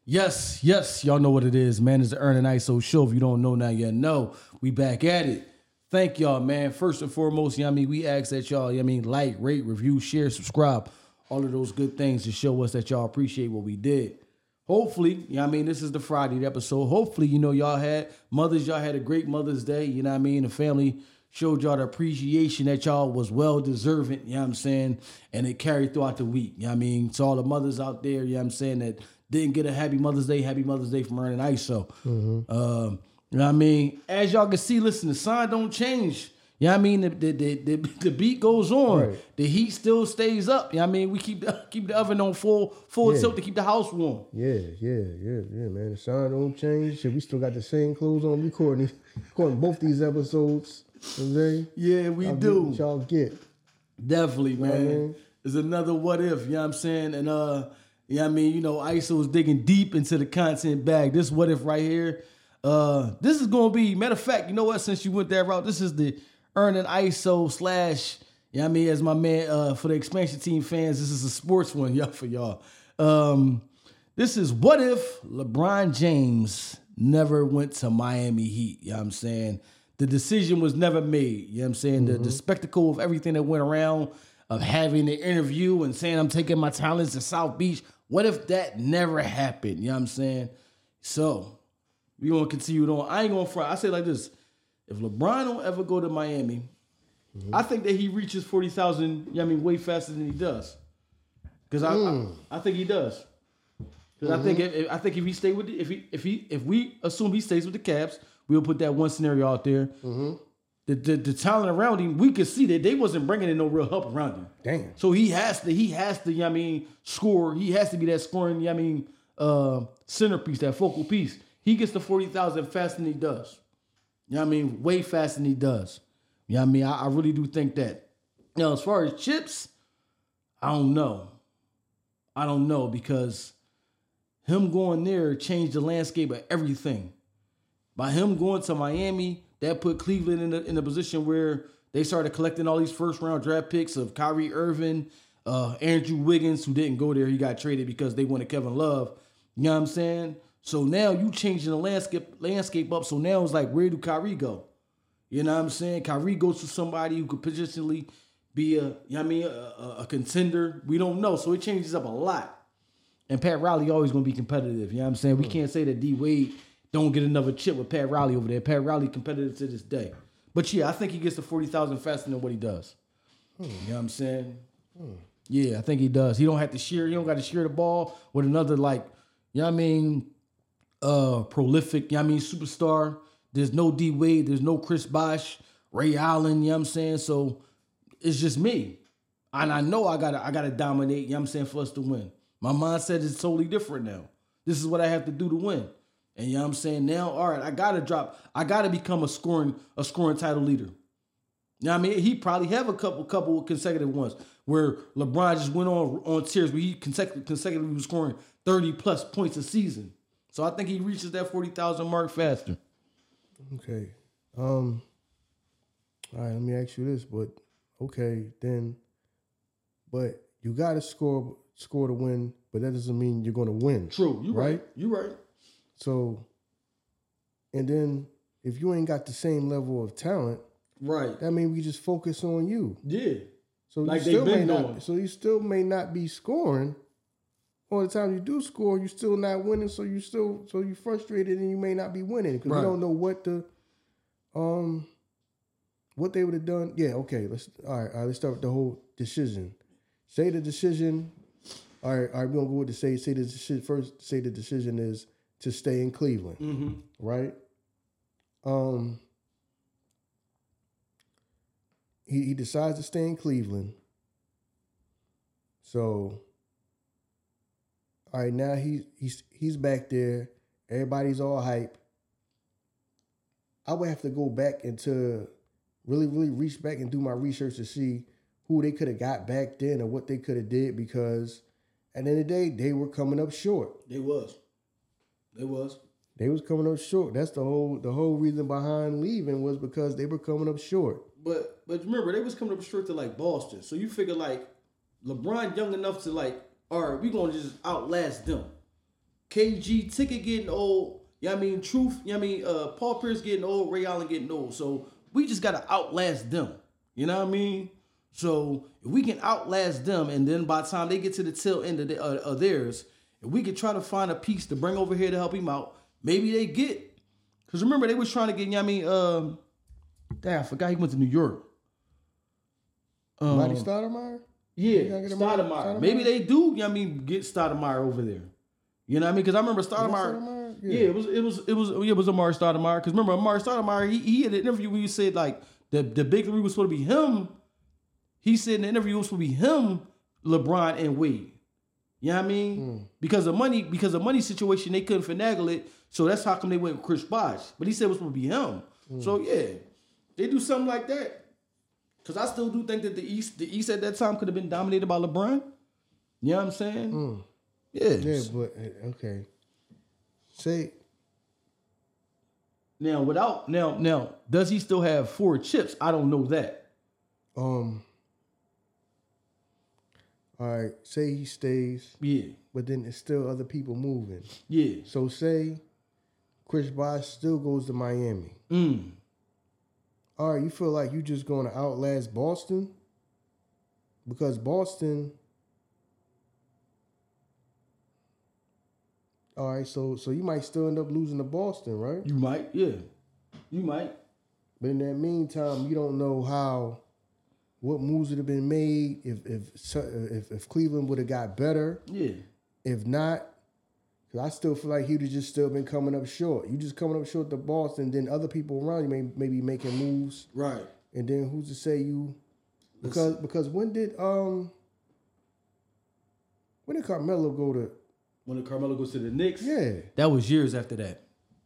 Yes, y'all know what it is, man. It's the Earn and ISO show. If you don't know now, you know. We back at it. Thank y'all, man. First and foremost, we ask that y'all, like, rate, review, share, subscribe, all of those good things to show us that y'all appreciate what we did. Hopefully, this is the Friday episode. Hopefully, y'all had a great Mother's Day, The family showed y'all the appreciation that y'all was well deserving, and it carried throughout the week, To all the mothers out there, that didn't get a happy Mother's Day from Earn and ISO. As y'all can see, listen, the sign don't change. The beat goes on. Right. The heat still stays up. We keep the oven on full tilt to keep the house warm. Yeah, man. The sign don't change. We still got the same clothes on. We recording both these episodes. Okay? Yeah, we do. What y'all get. Definitely, man. There's another what if, And ISO is digging deep into the content bag. This what if right here. This is gonna be, matter of fact, you know what? Since you went that route, this is the Earn and ISO / as my man, for the expansion team fans, this is a sports one, for y'all. This is what if LeBron James never went to Miami Heat. The decision was never made. The spectacle of everything that went around, of having the interview and saying I'm taking my talents to South Beach. What if that never happened? So we gonna continue on. I ain't gonna front. I say like this: if LeBron don't ever go to Miami, I think that he reaches 40,000. Way faster than he does. Because I think he does. Because I think if he stay with if we assume he stays with the Cavs, we'll put that one scenario out there. The talent around him, we could see that they wasn't bringing in no real help around him. Damn. So he has to. Score. He has to be that scoring. Centerpiece, that focal piece. He gets to 40,000 faster than he does. Way faster than he does. I really do think that. Now, as far as chips, I don't know. Because him going there changed the landscape of everything. By him going to Miami, that put Cleveland in a position where they started collecting all these first-round draft picks of Kyrie Irving, Andrew Wiggins, who didn't go there. He got traded because they wanted Kevin Love. You know what I'm saying? So now you changing the landscape up. So now it's like, where do Kyrie go? You know what I'm saying? Kyrie goes to somebody who could potentially be a contender. We don't know. So it changes up a lot. And Pat Riley always going to be competitive. You know what I'm saying? We can't say that D Wade don't get another chip with Pat Riley over there. Pat Riley competitive to this day. But yeah, I think he gets to 40,000 faster than what he does. You know what I'm saying? Yeah, I think he does. He don't have to share. He don't got to share the ball with another prolific, superstar. There's no D Wade, there's no Chris Bosh, Ray Allen, you know what I'm saying? So it's just me. And I know I gotta dominate, you know what I'm saying, for us to win. My mindset is totally different now. This is what I have to do to win. And you know what I'm saying? Now, all right, I gotta become a scoring title leader. You know what I mean? He probably have a couple consecutive ones where LeBron just went on tears where he consecutively was scoring 30 plus points a season. So I think he reaches that 40,000 mark faster. Okay. All right, let me ask you this, but you got to score to win, but that doesn't mean you're going to win. True, you're right. You're right. So, and then if you ain't got the same level of talent, right, that means we just focus on you. Yeah. So like you still may not be scoring. All the time you do score, you're still not winning, so you're frustrated and you may not be winning because you don't know what they would have done. Yeah, okay. Let's start with the whole decision. Say the decision. All right. We're gonna go with the say the decision first. Say the decision is to stay in Cleveland, right? He decides to stay in Cleveland. So. All right, now he's back there. Everybody's all hype. I would have to go back into really, really reach back and do my research to see who they could have got back then or what they could have did because at the end of the day, they were coming up short. They was coming up short. That's the whole reason behind leaving was because they were coming up short. But remember, they was coming up short to Boston. So you figure LeBron young enough to all right, we're going to just outlast them. KG Ticket getting old. You know what I mean? Truth, you know what I mean? Paul Pierce getting old, Ray Allen getting old. So we just gotta outlast them. You know what I mean? So if we can outlast them, and then by the time they get to the tail end of theirs, if we can try to find a piece to bring over here to help him out, maybe they get. Because remember, they was trying to get, you know what I mean? Damn, I forgot he went to New York. Marty Stoudemire? Yeah, You gotta get Stoudemire. Maybe they do, you know what I mean, get Stoudemire over there. You know what I mean? Because I remember Stoudemire. Yeah, it was Amari Stoudemire. Because remember, Amari Stoudemire, he had an interview where he said like the big three was supposed to be him. He said in the interview it was supposed to be him, LeBron, and Wade. You know what I mean? Because of money situation, they couldn't finagle it. So that's how come they went with Chris Bosh. But he said it was supposed to be him. So yeah, they do something like that. Because I still do think that the East at that time could have been dominated by LeBron. You know what I'm saying? Yeah. Yeah, but okay. Say now, does he still have 4 chips? I don't know that. all right, say he stays, Yeah. but then there's still other people moving. Yeah. So say Chris Bosh still goes to Miami. All right, you feel like you just going to outlast Boston? Because Boston... All right, so you might still end up losing to Boston, right? You might, yeah. You might. But in that meantime, you don't know what moves would have been made if Cleveland would have got better. Yeah. If not, because I still feel like he would have just still been coming up short. You just coming up short to Boston, then other people around you may be making moves. Right. And then who's to say you? Because when did Carmelo go to? When Carmelo goes to the Knicks? Yeah. That was years after that.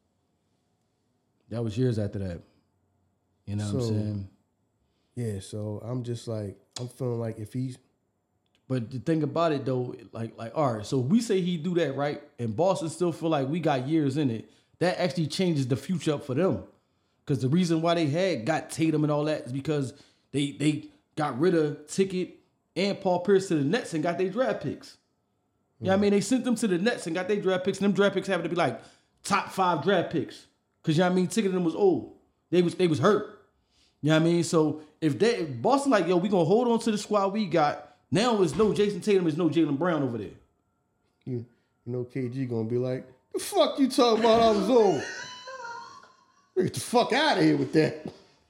You know what I'm saying? Yeah, so I'm just like, I'm feeling like if he's... But the thing about it though, like, all right, so we say he do that, right? And Boston still feel like we got years in it. That actually changes the future up for them. Because the reason why they got Tatum and all that is because they got rid of Ticket and Paul Pierce to the Nets and got their draft picks. You know what I mean? They sent them to the Nets and got their draft picks, and them draft picks happened to be like top 5 draft picks. Because, you know what I mean? Ticket them was old. They was hurt. You know what I mean? So if Boston like, yo, we going to hold on to the squad we got, now it's no Jason Tatum, it's no Jaylen Brown over there. You know KG going to be like, the fuck you talking about I was old? Get the fuck out of here with that.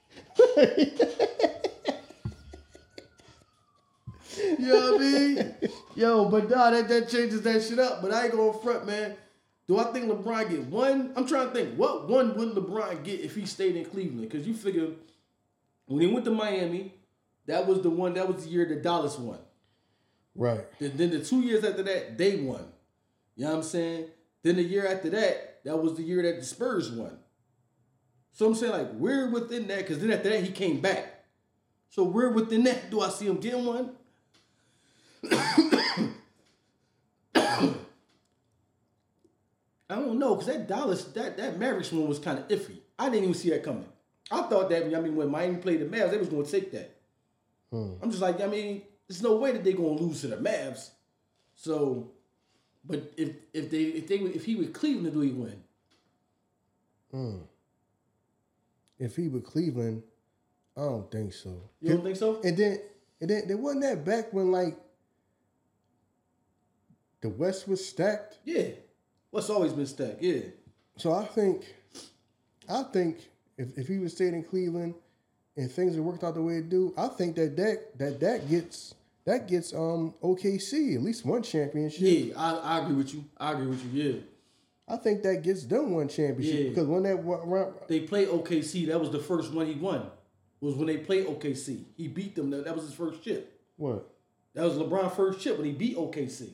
You know what I mean? Yo, but nah, that changes that shit up. But I ain't going front, man. Do I think LeBron get one? I'm trying to think. What one would LeBron get if he stayed in Cleveland? Because you figure when he went to Miami, that was the year that Dallas won. Right. Then the 2 years after that, they won. You know what I'm saying? Then the year after that was the year that the Spurs won. So I'm saying, like, we're within that, because then after that, he came back. So we're within that. Do I see him getting one? I don't know, because that Dallas, that Mavericks one was kind of iffy. I didn't even see that coming. I thought that, I mean, when Miami played the Mavs, they was going to take that. I'm just like, I mean, there's no way that they're going to lose to the Mavs. So, but if he with Cleveland, do he win? If he with Cleveland, I don't think so. You don't think so? And then there wasn't that back when like the West was stacked. Yeah. What's always been stacked, yeah. So I think if he was staying in Cleveland and things had worked out the way it do, I think that gets OKC at least one championship. Yeah, I agree with you. Yeah. I think that gets them one championship because when they played OKC, that was the first one he won. Was when they played OKC. He beat them. That was his first chip. What? That was LeBron's first chip when he beat OKC.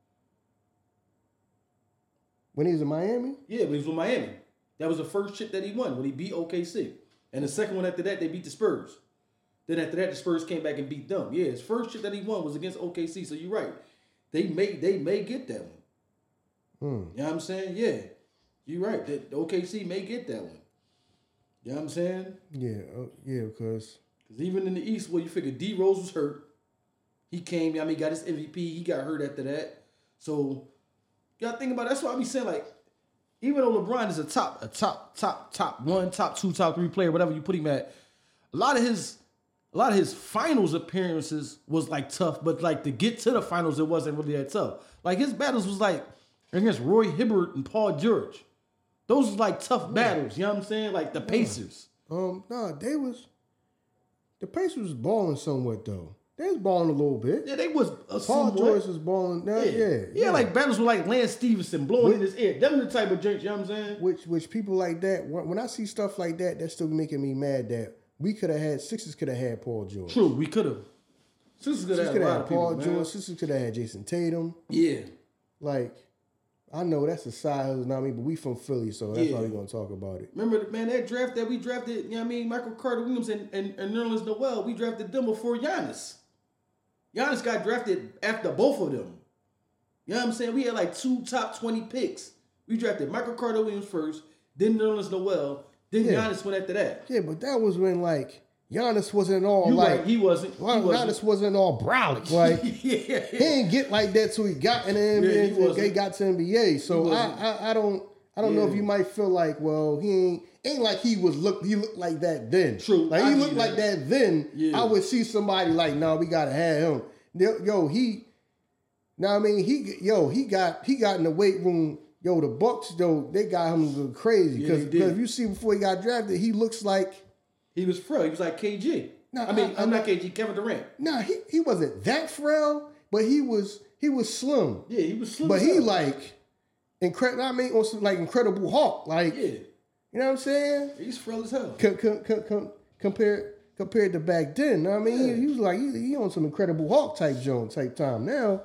When he was in Miami? Yeah, when he was with Miami. That was the first chip that he won when he beat OKC. And the second one after that, they beat the Spurs. Then after that, the Spurs came back and beat them. Yeah, his first chip that he won was against OKC. So you're right. They may get that one. You know what I'm saying? Yeah. You're right. That OKC may get that one. You know what I'm saying? Yeah, because even in the East, where you figure D Rose was hurt, he came. I mean, got his MVP. He got hurt after that. So You gotta think about it. That's why I be saying, like, even though LeBron is a top 1, top 2, top 3 player, whatever you put him at, a lot of his finals appearances was like tough, but like to get to the finals, it wasn't really that tough. Like his battles was like against Roy Hibbert and Paul George. Those was like tough battles, you know what I'm saying? Like the Pacers. The Pacers was balling somewhat though. They was balling a little bit. Yeah, they was Paul George was balling. Yeah, like battles with like Lance Stevenson blowing in his ear. Them the type of drinks, you know what I'm saying? Which people like that, when I see stuff like that, that's still making me mad that Sixers could have had Paul George. True, we could have. Sixers could have had Paul George. Sixers could have had Jason Tatum. Yeah. Like, I know that's a side hustle, not me, but we from Philly, so that's why we gonna talk about it. Remember, man, that draft that we drafted, you know what I mean, Michael Carter Williams and Nerlens Noel, we drafted them before Giannis. Giannis got drafted after both of them. You know what I'm saying? We had like 2 top 20 picks. We drafted Michael Carter Williams first, then Nerlens Noel, then Giannis went after that. Yeah, but that was when like Giannis wasn't all he wasn't. Giannis wasn't all brolic. Like he didn't get like that till he got in the NBA. He got to NBA. So I don't know if you might feel like, well, he ain't like he looked like that then. True. Like he looked like that then. Yeah. I would see somebody like, no, we gotta have him. He got in the weight room. The Bucks they got him going crazy because if you see before he got drafted, he looks like he was frail. He was like KG. No, I'm not KG. Kevin Durant. No, he wasn't that frail, but he was slim. Yeah, he was slim. But he like incredible. I mean, on some like Incredible Hulk. Like, you know what I'm saying? He's frail as hell. Compared to back then. I mean, he was like he on some Incredible Hulk type time. Now,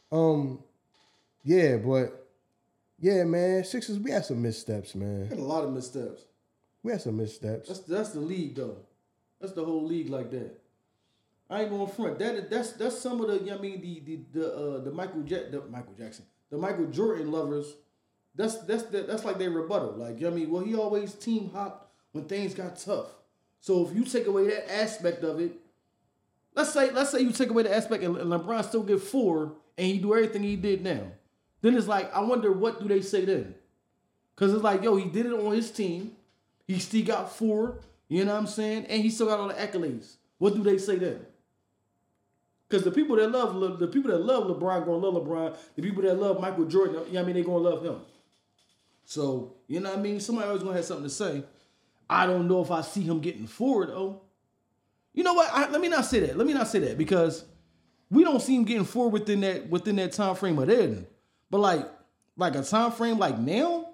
man, Sixers, we had some missteps, man. We had a lot of missteps. We had some missteps. That's the league though. That's the whole league like that. I ain't going front. That's some of the the Michael Jackson, the Michael Jordan lovers. That's like their rebuttal. Like, you know what I mean? Well, he always team hopped when things got tough. So if you take away that aspect of it, let's say you take away the aspect and LeBron still get 4 and he do everything he did now. Then it's like, I wonder what do they say then? Because it's like, he did it on his team. He still got 4, you know what I'm saying? And he still got all the accolades. What do they say then? Because the people that love LeBron gonna love LeBron. The people that love Michael Jordan, you know what I mean, they gonna love him. So, you know what I mean? Somebody always gonna have something to say. I don't know if I see him getting 4 though. You know what? Let me not say that because we don't see him getting 4 within that time frame of then. But like a time frame like now,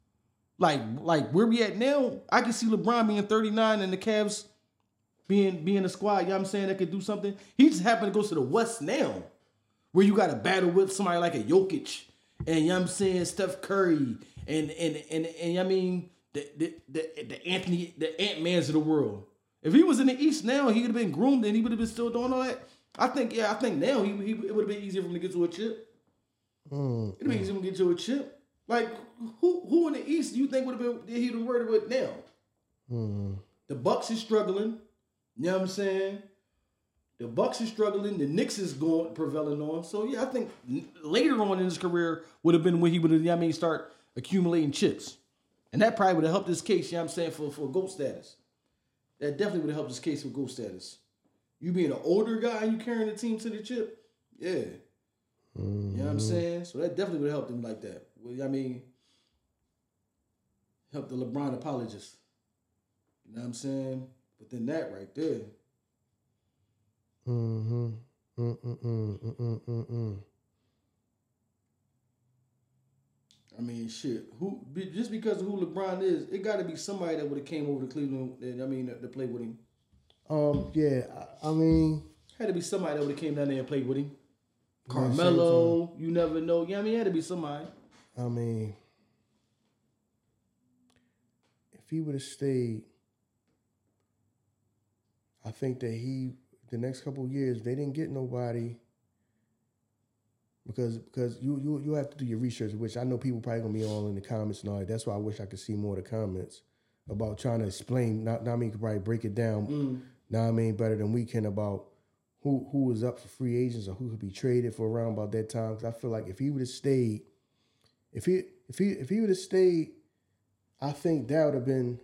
like where we at now, I can see LeBron being 39 and the Cavs being a squad, you know what I'm saying, that could do something. He just happened to go to the West now, where you got to battle with somebody like a Jokic and, you know what I'm saying, Steph Curry and I mean the Ant-Mans of the world. If he was in the East now, he would have been groomed and he would have been still doing all that. I think now it would have been easier for him to get to a chip. It'd be easier to get to a chip. Like who in the East do you think would have been he would have worried with now? The Bucks is struggling. You know what I'm saying? The Bucks is struggling. The Knicks is prevailing on. So yeah, I think later on in his career would have been when he would have, you know what I mean, start accumulating chips. And that probably would have helped his case, you know what I'm saying, for GOAT status. That definitely would have helped his case for GOAT status. You being an older guy and you carrying the team to the chip, yeah. You know what I'm saying? So that definitely would have helped him like that. Well, I mean, help the LeBron apologist. You know what I'm saying? But then that right there. I mean, shit. Just because of who LeBron is, it got to be somebody that would have came over to Cleveland. To play with him. Yeah. I mean, had to be somebody that would have came down there and played with him. Carmelo, you never know. Yeah, I mean, it had to be somebody. I mean, if he would have stayed, I think that the next couple of years, they didn't get nobody because you have to do your research, which I know people probably gonna be all in the comments and all that. That's why I wish I could see more of the comments about trying to explain. Not I mean, could probably break it down. Now I mean, better than we can about who was up for free agents or who could be traded for around about that time. Because I feel like if he would have stayed, If he would have stayed, I think that would have been.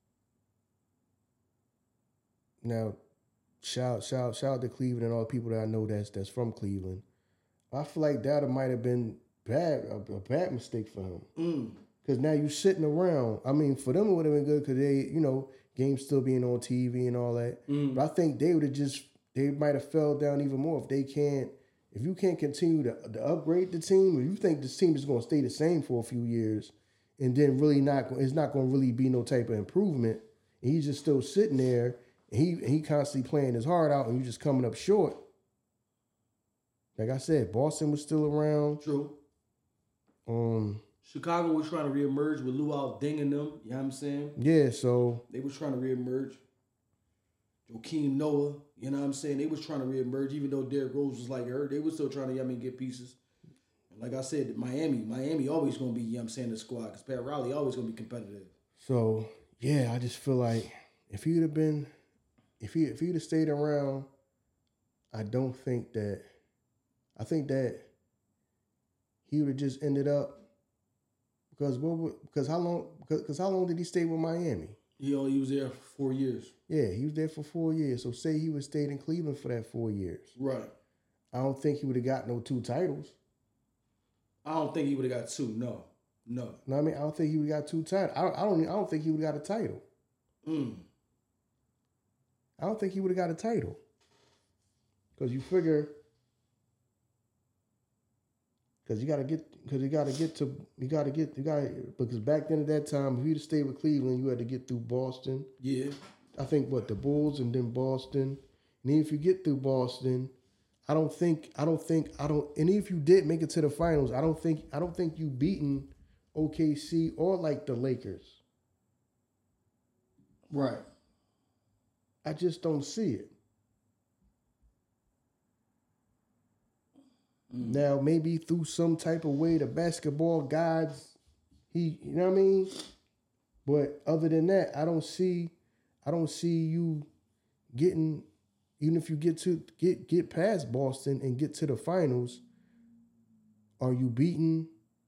Now, shout out to Cleveland and all the people that I know that's from Cleveland. I feel like that might have been a bad mistake for him. Because now you sitting around. I mean, for them it would have been good because they, games still being on TV and all that. But I think they would have they might have fell down even more if you can't continue to upgrade the team, if you think this team is going to stay the same for a few years, and then really it's not going to really be no type of improvement, and he's just still sitting there, and he constantly playing his heart out, and you just coming up short. Like I said, Boston was still around. True. Chicago was trying to reemerge with Luau dinging them. You know what I'm saying? Yeah, so they was trying to reemerge. Joakim Noah, you know what I'm saying? They was trying to reemerge, even though Derrick Rose was like hurt. They was still trying to, get pieces. And like I said, Miami always going to be, the squad, because Pat Riley always going to be competitive. So, yeah, I just feel like if he'd have stayed around, I think that he would have just ended up, because how long did he stay with Miami? He was there for 4 years. Yeah, he was there for 4 years. So say he would have stayed in Cleveland for that 4 years. Right. I don't think he would have got no 2 titles. I don't think he would have got 2. No. No, I mean, I don't think he would have got 2 titles. I don't think he would have got a title. I don't think he would have got a title. Because you figure, because back then at that time, if you'd have stayed with Cleveland, you had to get through Boston. Yeah. I think the Bulls and then Boston. And then if you get through Boston, and if you did make it to the finals, I don't think you beaten OKC or like the Lakers. Right. I just don't see it. Now, maybe through some type of way, the basketball gods, you know what I mean? But other than that, I don't see you getting, even if you get past Boston and get to the finals, are you beating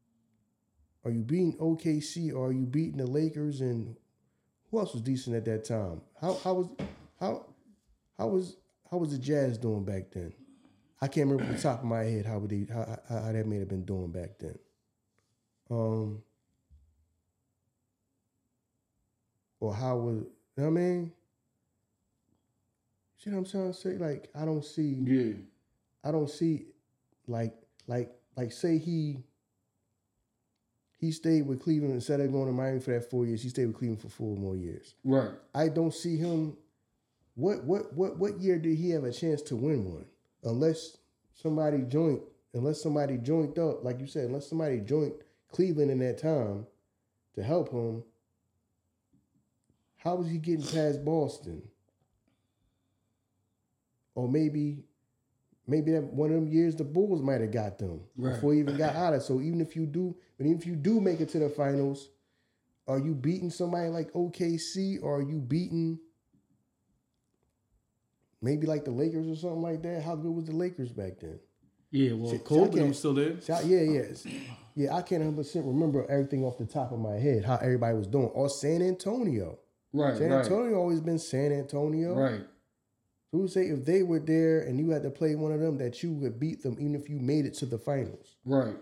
OKC, or are you beating the Lakers, and who else was decent at that time? How was the Jazz doing back then? I can't remember off the top of my head how that may have been doing back then. Or how was, you know what I mean? See what I'm trying to say? Like, I don't see, like say he stayed with Cleveland instead of going to Miami for that 4 years. He stayed with Cleveland for 4 more years. Right. I don't see him. What year did he have a chance to win one? Unless somebody joined up, like you said, unless somebody joined Cleveland in that time to help him, how was he getting past Boston? Or maybe that one of them years the Bulls might have got them before he even got out of it. So even if you do make it to the finals, are you beating somebody like OKC, or are you beating maybe like the Lakers or something like that? How good was the Lakers back then? Yeah, well, Kobe was still there. Yeah, I can't 100% remember everything off the top of my head, how everybody was doing. Or San Antonio. Right, San Antonio always been San Antonio. Right. Who would say if they were there and you had to play one of them that you would beat them even if you made it to the finals? Right.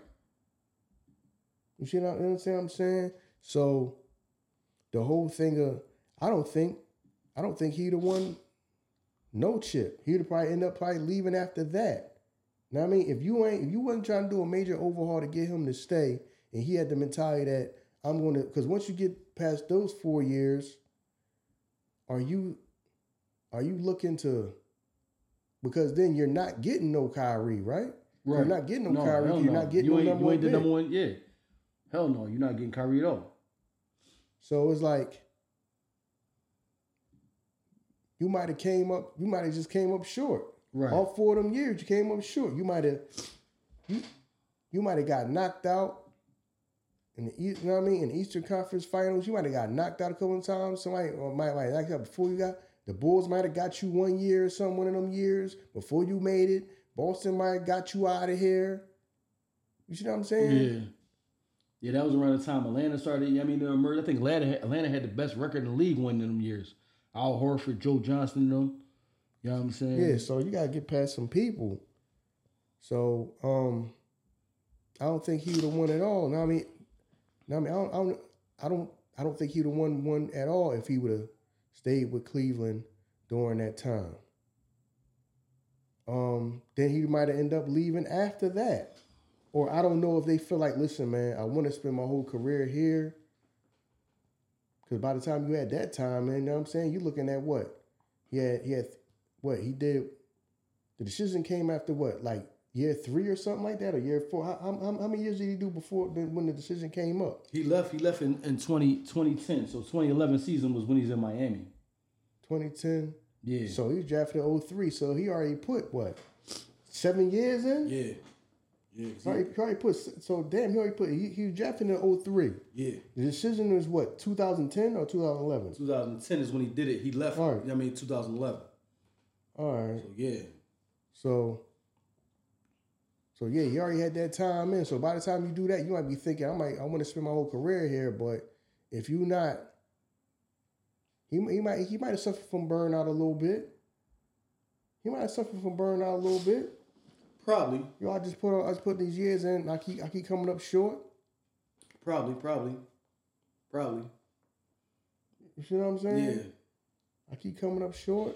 You understand what I'm saying? So the whole thing of, I don't think he'd have won no chip. He'd have probably end up leaving after that. Now I mean, if you wasn't trying to do a major overhaul to get him to stay, and he had the mentality that because once you get past those 4 years, are you looking to, because then you're not getting no Kyrie, right? Right. You're not getting no Kyrie. You're not getting you ain't the number one. Yeah. Hell no, you're not getting Kyrie at all. So it's like you might have just came up short. Right. All 4 of them years you came up short. You might have got knocked out in the, you know what I mean, in the Eastern Conference Finals. You might have got knocked out a couple of times. Somebody might knock you out before you got. The Bulls might have got you 1 year or something, one of them years before you made it. Boston might have got you out of here. You see what I'm saying? Yeah, that was around the time Atlanta started. I mean, to emerge. I think Atlanta had the best record in the league one of them years. Al Horford, Joe Johnson, them. You know what I'm saying? Yeah, so you gotta get past some people. So I don't think he would have won at all. I don't think he would have won one at all if he would have stayed with Cleveland during that time. Then he might have ended up leaving after that. Or I don't know if they feel like, listen, man, I want to spend my whole career here. Because by the time you had that time, man, you know what I'm saying? You're looking at what? He did. The decision came after what? Like year 3 or something like that? Or year 4? How many years did he do before when the decision came up? He left in 2010. So 2011 season was when he's in Miami. 2010? Yeah. So he was drafted in 03. So he already put what? 7 years in? Yeah. Yeah. He already put, so damn, he was drafted in 03. Yeah. The decision was what, 2010 or 2011? 2010 is when he did it. He left, All right. 2011. All right. So, yeah. So yeah, he already had that time in. So by the time you do that, you might be thinking, I want to spend my whole career here. But if you not, he might have suffered from burnout a little bit. Probably. You know, I just put these years in. I keep coming up short. Probably. You see what I'm saying? Yeah. I keep coming up short.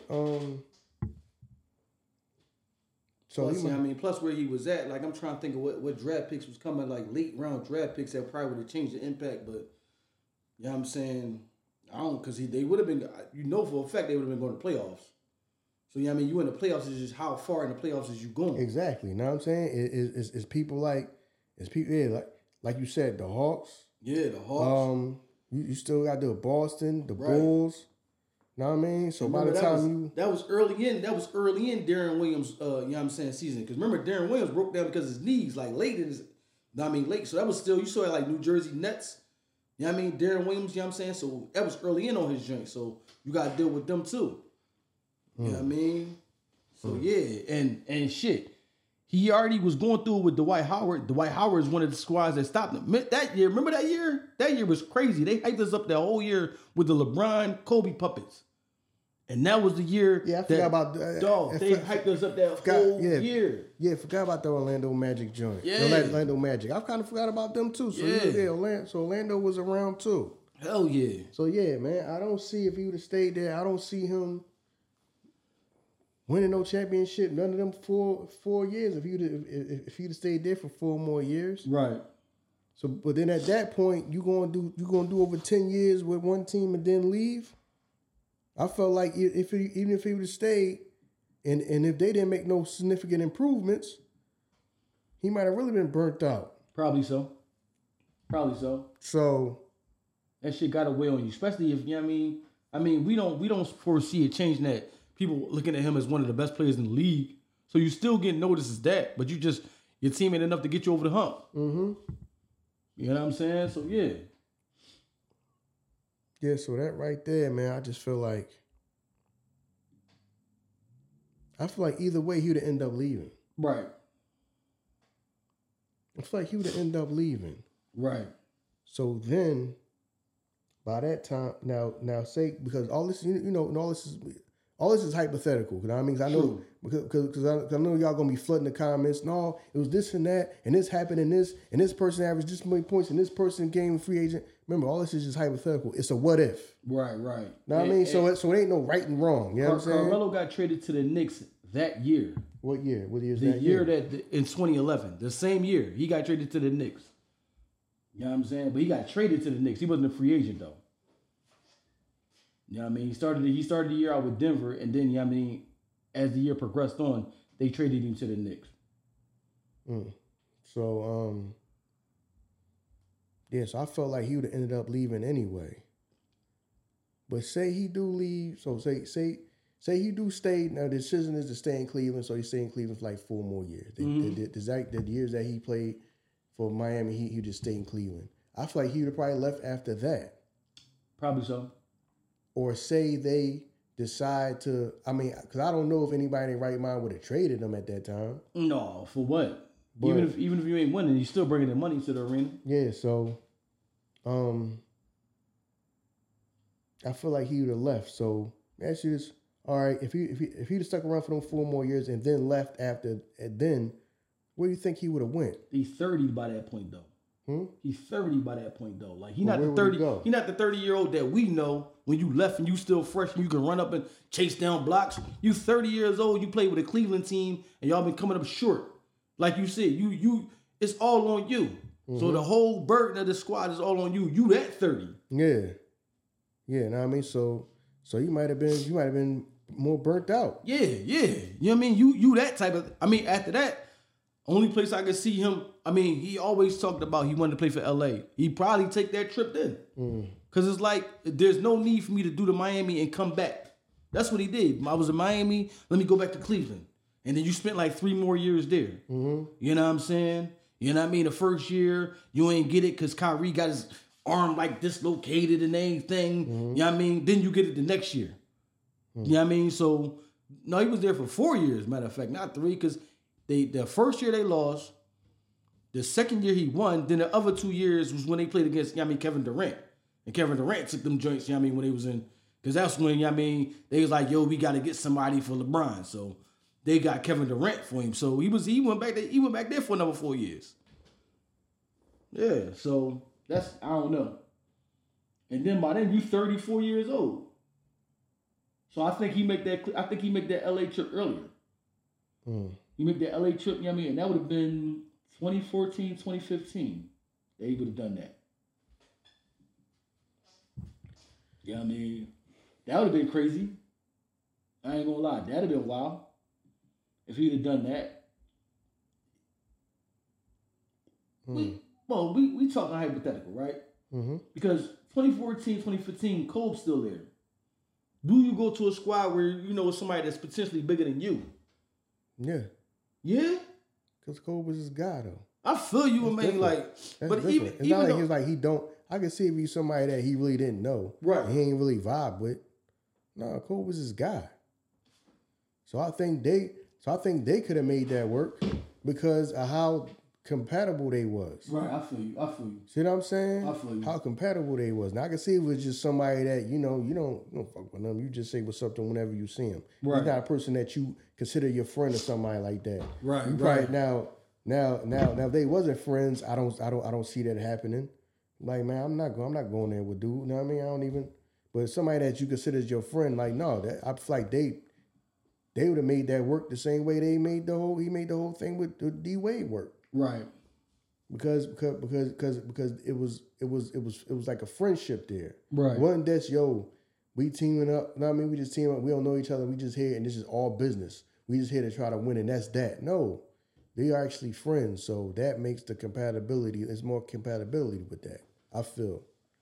So plus where he was at, like I'm trying to think of what draft picks was coming, like late round draft picks that probably would have changed the impact, but you know what I'm saying? I don't, because they would have been, for a fact they would have been going to playoffs. So, you know what I mean? You in the playoffs is just how far in the playoffs is you going. Exactly. You know what I'm saying? It's people like, like you said, the Hawks. Yeah, the Hawks. You still got the Boston, the Bulls. You know what I mean? So remember, by the time that was early in Darren Williams, you know what I'm saying, season. Because remember, Darren Williams broke down because his knees, like late. So that was still, you saw it like New Jersey Nets. You know what I mean? Darren Williams, you know what I'm saying? So that was early in on his joint. So you got to deal with them too. You know what I mean? So yeah, and shit. He already was going through it with Dwight Howard. Dwight Howard is one of the squads that stopped him. That year, remember that year? That year was crazy. They hyped us up that whole year with the LeBron, Kobe puppets. And that was the year. Yeah, I forgot about that. They hyped us up that whole year. Yeah, forgot about the Orlando Magic joint. Yeah. The Orlando Magic. I kind of forgot about them too. So Orlando was around too. Hell yeah. So yeah, man, I don't see if he would have stayed there. I don't see him winning no championship. None of them 4 years. If he'd have stayed there for 4 more years. Right. So, but then at that point, you gonna do over 10 years with one team and then leave. I felt like even if he would have stayed, and if they didn't make no significant improvements, he might have really been burnt out. Probably so. So that shit got away on you, especially if, you know what I mean. I mean, we don't foresee it changing that. People looking at him as one of the best players in the league. So you still get noticed as that, but your team ain't enough to get you over the hump. Mm-hmm. You know what I'm saying? So yeah. Yeah, so that right there, man, I just feel like either way he would have ended up leaving. Right. I feel like he would have ended up leaving. Right. So then, by that time, now say, because all this, all this is hypothetical. You know what I mean? I know because I know y'all gonna be flooding the comments. No, it was this and that, and this happened, and this person averaged this many points, and this person became a free agent. Remember, all this is just hypothetical. It's a what if. Right. Know what I mean? So it ain't no right and wrong. You know what I'm saying? Carmelo got traded to the Knicks that year. What year? What year is the that? Year that in 2011, the same year he got traded to the Knicks. You know what I'm saying? But he got traded to the Knicks. He wasn't a free agent though. You know what I mean? He started the year out with Denver, and then, you know what I mean, as the year progressed on, they traded him to the Knicks. So, so I felt like he would have ended up leaving anyway. But say he do leave, so say he do stay. Now the decision is to stay in Cleveland, so he stay in Cleveland for like 4 more years. The years that he played for Miami, he just stayed in Cleveland. I feel like he would have probably left after that. Probably so. Or say they decide to, because I don't know if anybody in their right mind would have traded him at that time. No, for what? But, even if you ain't winning, you still bringing the money to the arena. Yeah, so I feel like he would have left. So ask you this: all right, if he'd have stuck around for them 4 more years and then left after, and then where do you think he would have went? He's 30 by that point though. He's 30 by that point though. Like he's not where the would he 30. go? He's not the 30-year-old that we know when you left and you still fresh and you can run up and chase down blocks. You 30 years old. You play with a Cleveland team and y'all been coming up short. Like you said, you it's all on you. So the whole burden of the squad is all on you. You at 30. Yeah. Yeah, know what I mean? So you might have been more burnt out. Yeah. You know what I mean? You that type of. I mean, after that, only place I could see him. I mean, he always talked about he wanted to play for LA. He'd probably take that trip then, because it's like there's no need for me to do to Miami and come back. That's what he did. I was in Miami. Let me go back to Cleveland, and then you spent like 3 more years there. You know what I'm saying? You know what I mean? The first year you ain't get it because Kyrie got his arm like dislocated and everything. You know what I mean? Then you get it the next year. You know what I mean? So, no, he was there for 4 years, matter of fact, not 3, because the first year they lost, the second year he won, then the other 2 years was when they played against, you know what I mean, Kevin Durant. And Kevin Durant took them joints, you know what I mean, when they was in, because that's when, you know what I mean, they was like, yo, we got to get somebody for LeBron. So they got Kevin Durant for him. So he went back there for another 4 years. Yeah, so that's, I don't know. And then by then you 34 years old. So I think he make that LA trip earlier. He make that LA trip, you know what I mean? And that would have been 2014, 2015. They would have done that. You know what I mean? That would have been crazy. I ain't gonna lie. That'd have been wild. If he'd have done that. We talking hypothetical, right? Because 2014, 2015, Kobe's still there. Do you go to a squad where you know somebody that's potentially bigger than you? Yeah. Yeah? Because Kobe was his guy, though. I feel you, man. Like, That's but different. It's even not like though, he's like he don't. I can see if he's somebody that he really didn't know. Right. He ain't really vibe with. No, Kobe was his guy. So I think they could have made that work because of how compatible they was. right, I feel you. See what I'm saying? I feel you. How compatible they was. Now I can see it was just somebody that you don't fuck with them. You just say what's up to them whenever you see him. Right. He's not a person that you consider your friend or somebody like that. Right, You right. probably now if they wasn't friends, I don't see that happening. Like, man, I'm not going there with dude. You know what I mean? I don't even. But somebody that you consider as your friend, like, no, I feel like they would have made that work the same way he made the whole thing with D Wade work. Right. Because it was like a friendship there. Right. It wasn't that we teaming up. You know what I mean? We just team up. We don't know each other. We just here and this is all business. We just here to try to win and that's that. No, they are actually friends. So that makes the compatibility. There's more compatibility with that. I feel.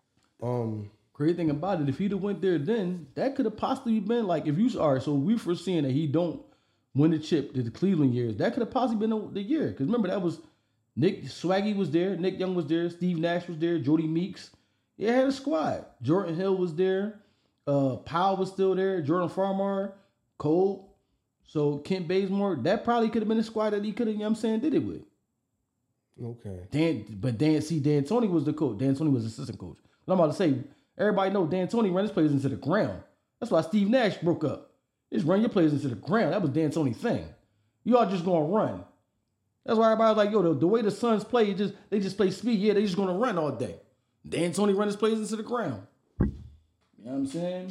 Crazy thing about it, if he'd have went there then, that could have possibly been like if you are so we foreseeing that he don't win the chip the Cleveland years. That could have possibly been the year. Because remember that was Nick Swaggy was there, Nick Young was there, Steve Nash was there, Jody Meeks. They had a squad. Jordan Hill was there, Powell was still there, Jordan Farmar, Cole. So Kent Bazemore, that probably could have been a squad that he could have, you know what I'm saying, did it with. Okay. Dan Tony was the coach. Dan Tony was assistant coach. But I'm about to say, everybody know Dan Tony ran his players into the ground. That's why Steve Nash broke up. Just run your players into the ground. That was Dan Tony's thing. You all just gonna run. That's why everybody was like, yo, the way the Suns play, they just play speed. Yeah, they just gonna run all day. Dan Tony run his players into the ground. You know what I'm saying?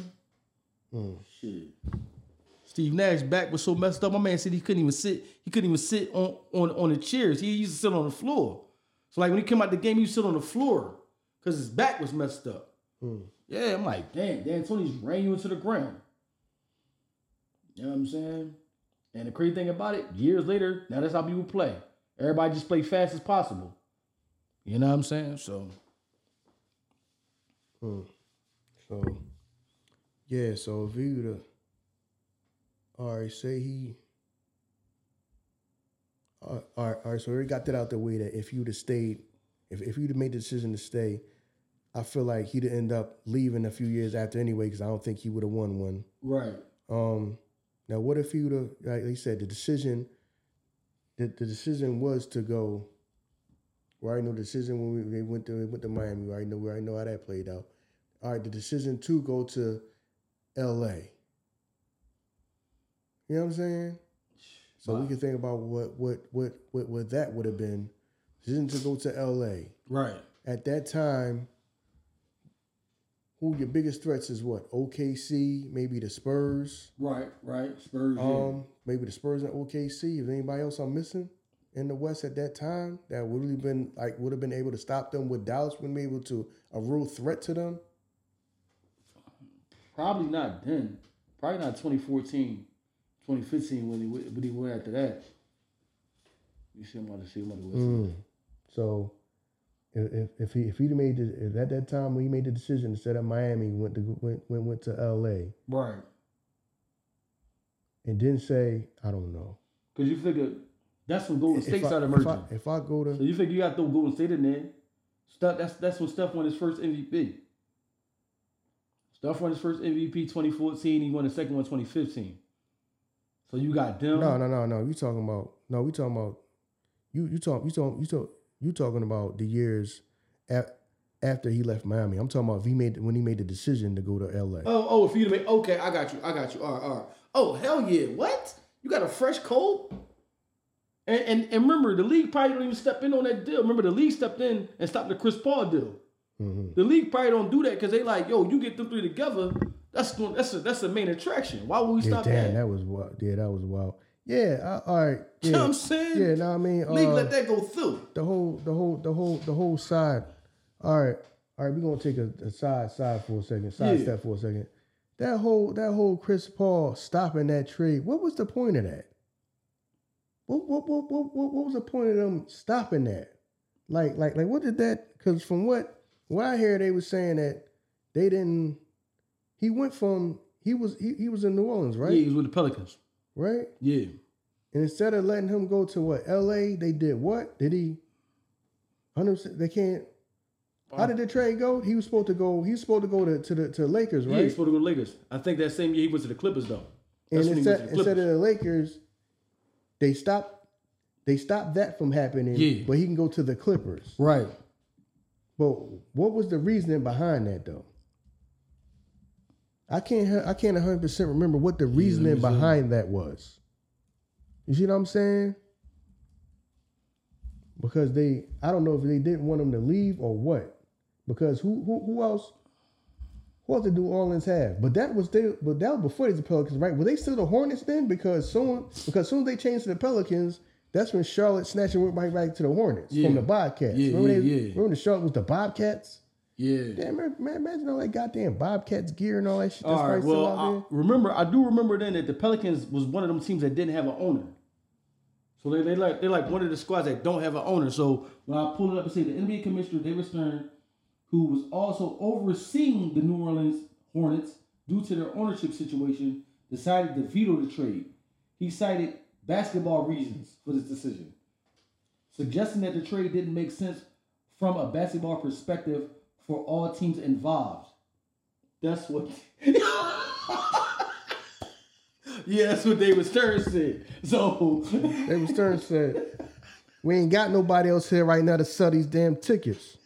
Shit. Steve Nash back was so messed up. My man said he couldn't even sit on the chairs. He used to sit on the floor. So like when he came out the game, he used to sit on the floor because his back was messed up. Yeah, I'm like, damn, Dan Tony's ran you into the ground. You know what I'm saying? And the crazy thing about it, years later, now that's how people play. Everybody just play fast as possible. You know what I'm saying? So. So, yeah, so if he would have, all right, say he, all right, so we got that out the way that if you'd have stayed, if you'd have made the decision to stay, I feel like he'd end up leaving a few years after anyway, because I don't think he would have won one. Right. Now, what if he would have, like you said, the decision the decision was to go. We already know the decision when they went to Miami. We already know how that played out. All right, the decision to go to L.A. You know what I'm saying? So we can think about what that would have been. Decision to go to L.A. Right. At that time, who your biggest threats is what? OKC, maybe the Spurs. Right. Spurs. Maybe the Spurs and OKC. Is anybody else I'm missing in the West at that time that would have been able to stop them? Would Dallas been able to a real threat to them? Probably not then. Probably not 2014, 2015 when he went after that. You see him on the So if he made if at that time when he made the decision instead of Miami went to LA. Right. And didn't say, I don't know. Because you figure that's when Golden State started merging. If I go to so you figure you got to throw Golden State in there. That's when Steph won his first MVP. Steph won his first MVP 2014. He won the second one 2015. So you got them. No. We talking about you talking about the years after he left Miami. I'm talking about when he made the decision to go to LA. Oh, if you made okay, I got you. All right. Oh, hell yeah. What? You got a fresh cold? And remember, the league probably don't even step in on that deal. Remember, the league stepped in and stopped the Chris Paul deal. Mm-hmm. The league probably don't do that because they like, yo, you get them three together, that's the main attraction. Why would we stop that? That was wild. Yeah, that was wild. Yeah, all right. Yeah. You know what I'm saying? Yeah, no, I mean, league let that go through. The whole side. All right. We're gonna take a side for a second. Step for a second. That whole Chris Paul stopping that trade. What was the point of that? What was the point of them stopping that? Like what did that? Because from what I hear, they were saying that they didn't. He went from he was in New Orleans, right? Yeah, he was with the Pelicans, right? Yeah. And instead of letting him go to what L.A., they did what? Did he? 100%. They can't. How did the trade go? He was supposed to go. He was supposed to go to Lakers, right? Yeah, he was supposed to go to Lakers. I think that same year he went to the Clippers though. That's and instead of the Lakers, they stopped that from happening. Yeah. But he can go to the Clippers, right? But what was the reasoning behind that though? I can't 100% remember what the reasoning behind that was. You see what I'm saying? Because I don't know if they didn't want him to leave or what. Because who else did New Orleans have? But that was before the Pelicans, right? Were they still the Hornets then? Because soon as they changed to the Pelicans, that's when Charlotte snatched and went right back to the Hornets from the Bobcats. Remember the Charlotte was the Bobcats? Yeah. Damn, man, imagine all that goddamn Bobcats gear and all that shit. That's all right, well, I do remember then that the Pelicans was one of them teams that didn't have an owner. So they're like one of the squads that don't have an owner. So when I pulled it up and say the NBA commissioner, David Stern, who was also overseeing the New Orleans Hornets due to their ownership situation, decided to veto the trade. He cited basketball reasons for this decision, suggesting that the trade didn't make sense from a basketball perspective for all teams involved. That's what... Yeah, that's what David Stern said. So David Stern said, we ain't got nobody else here right now to sell these damn tickets.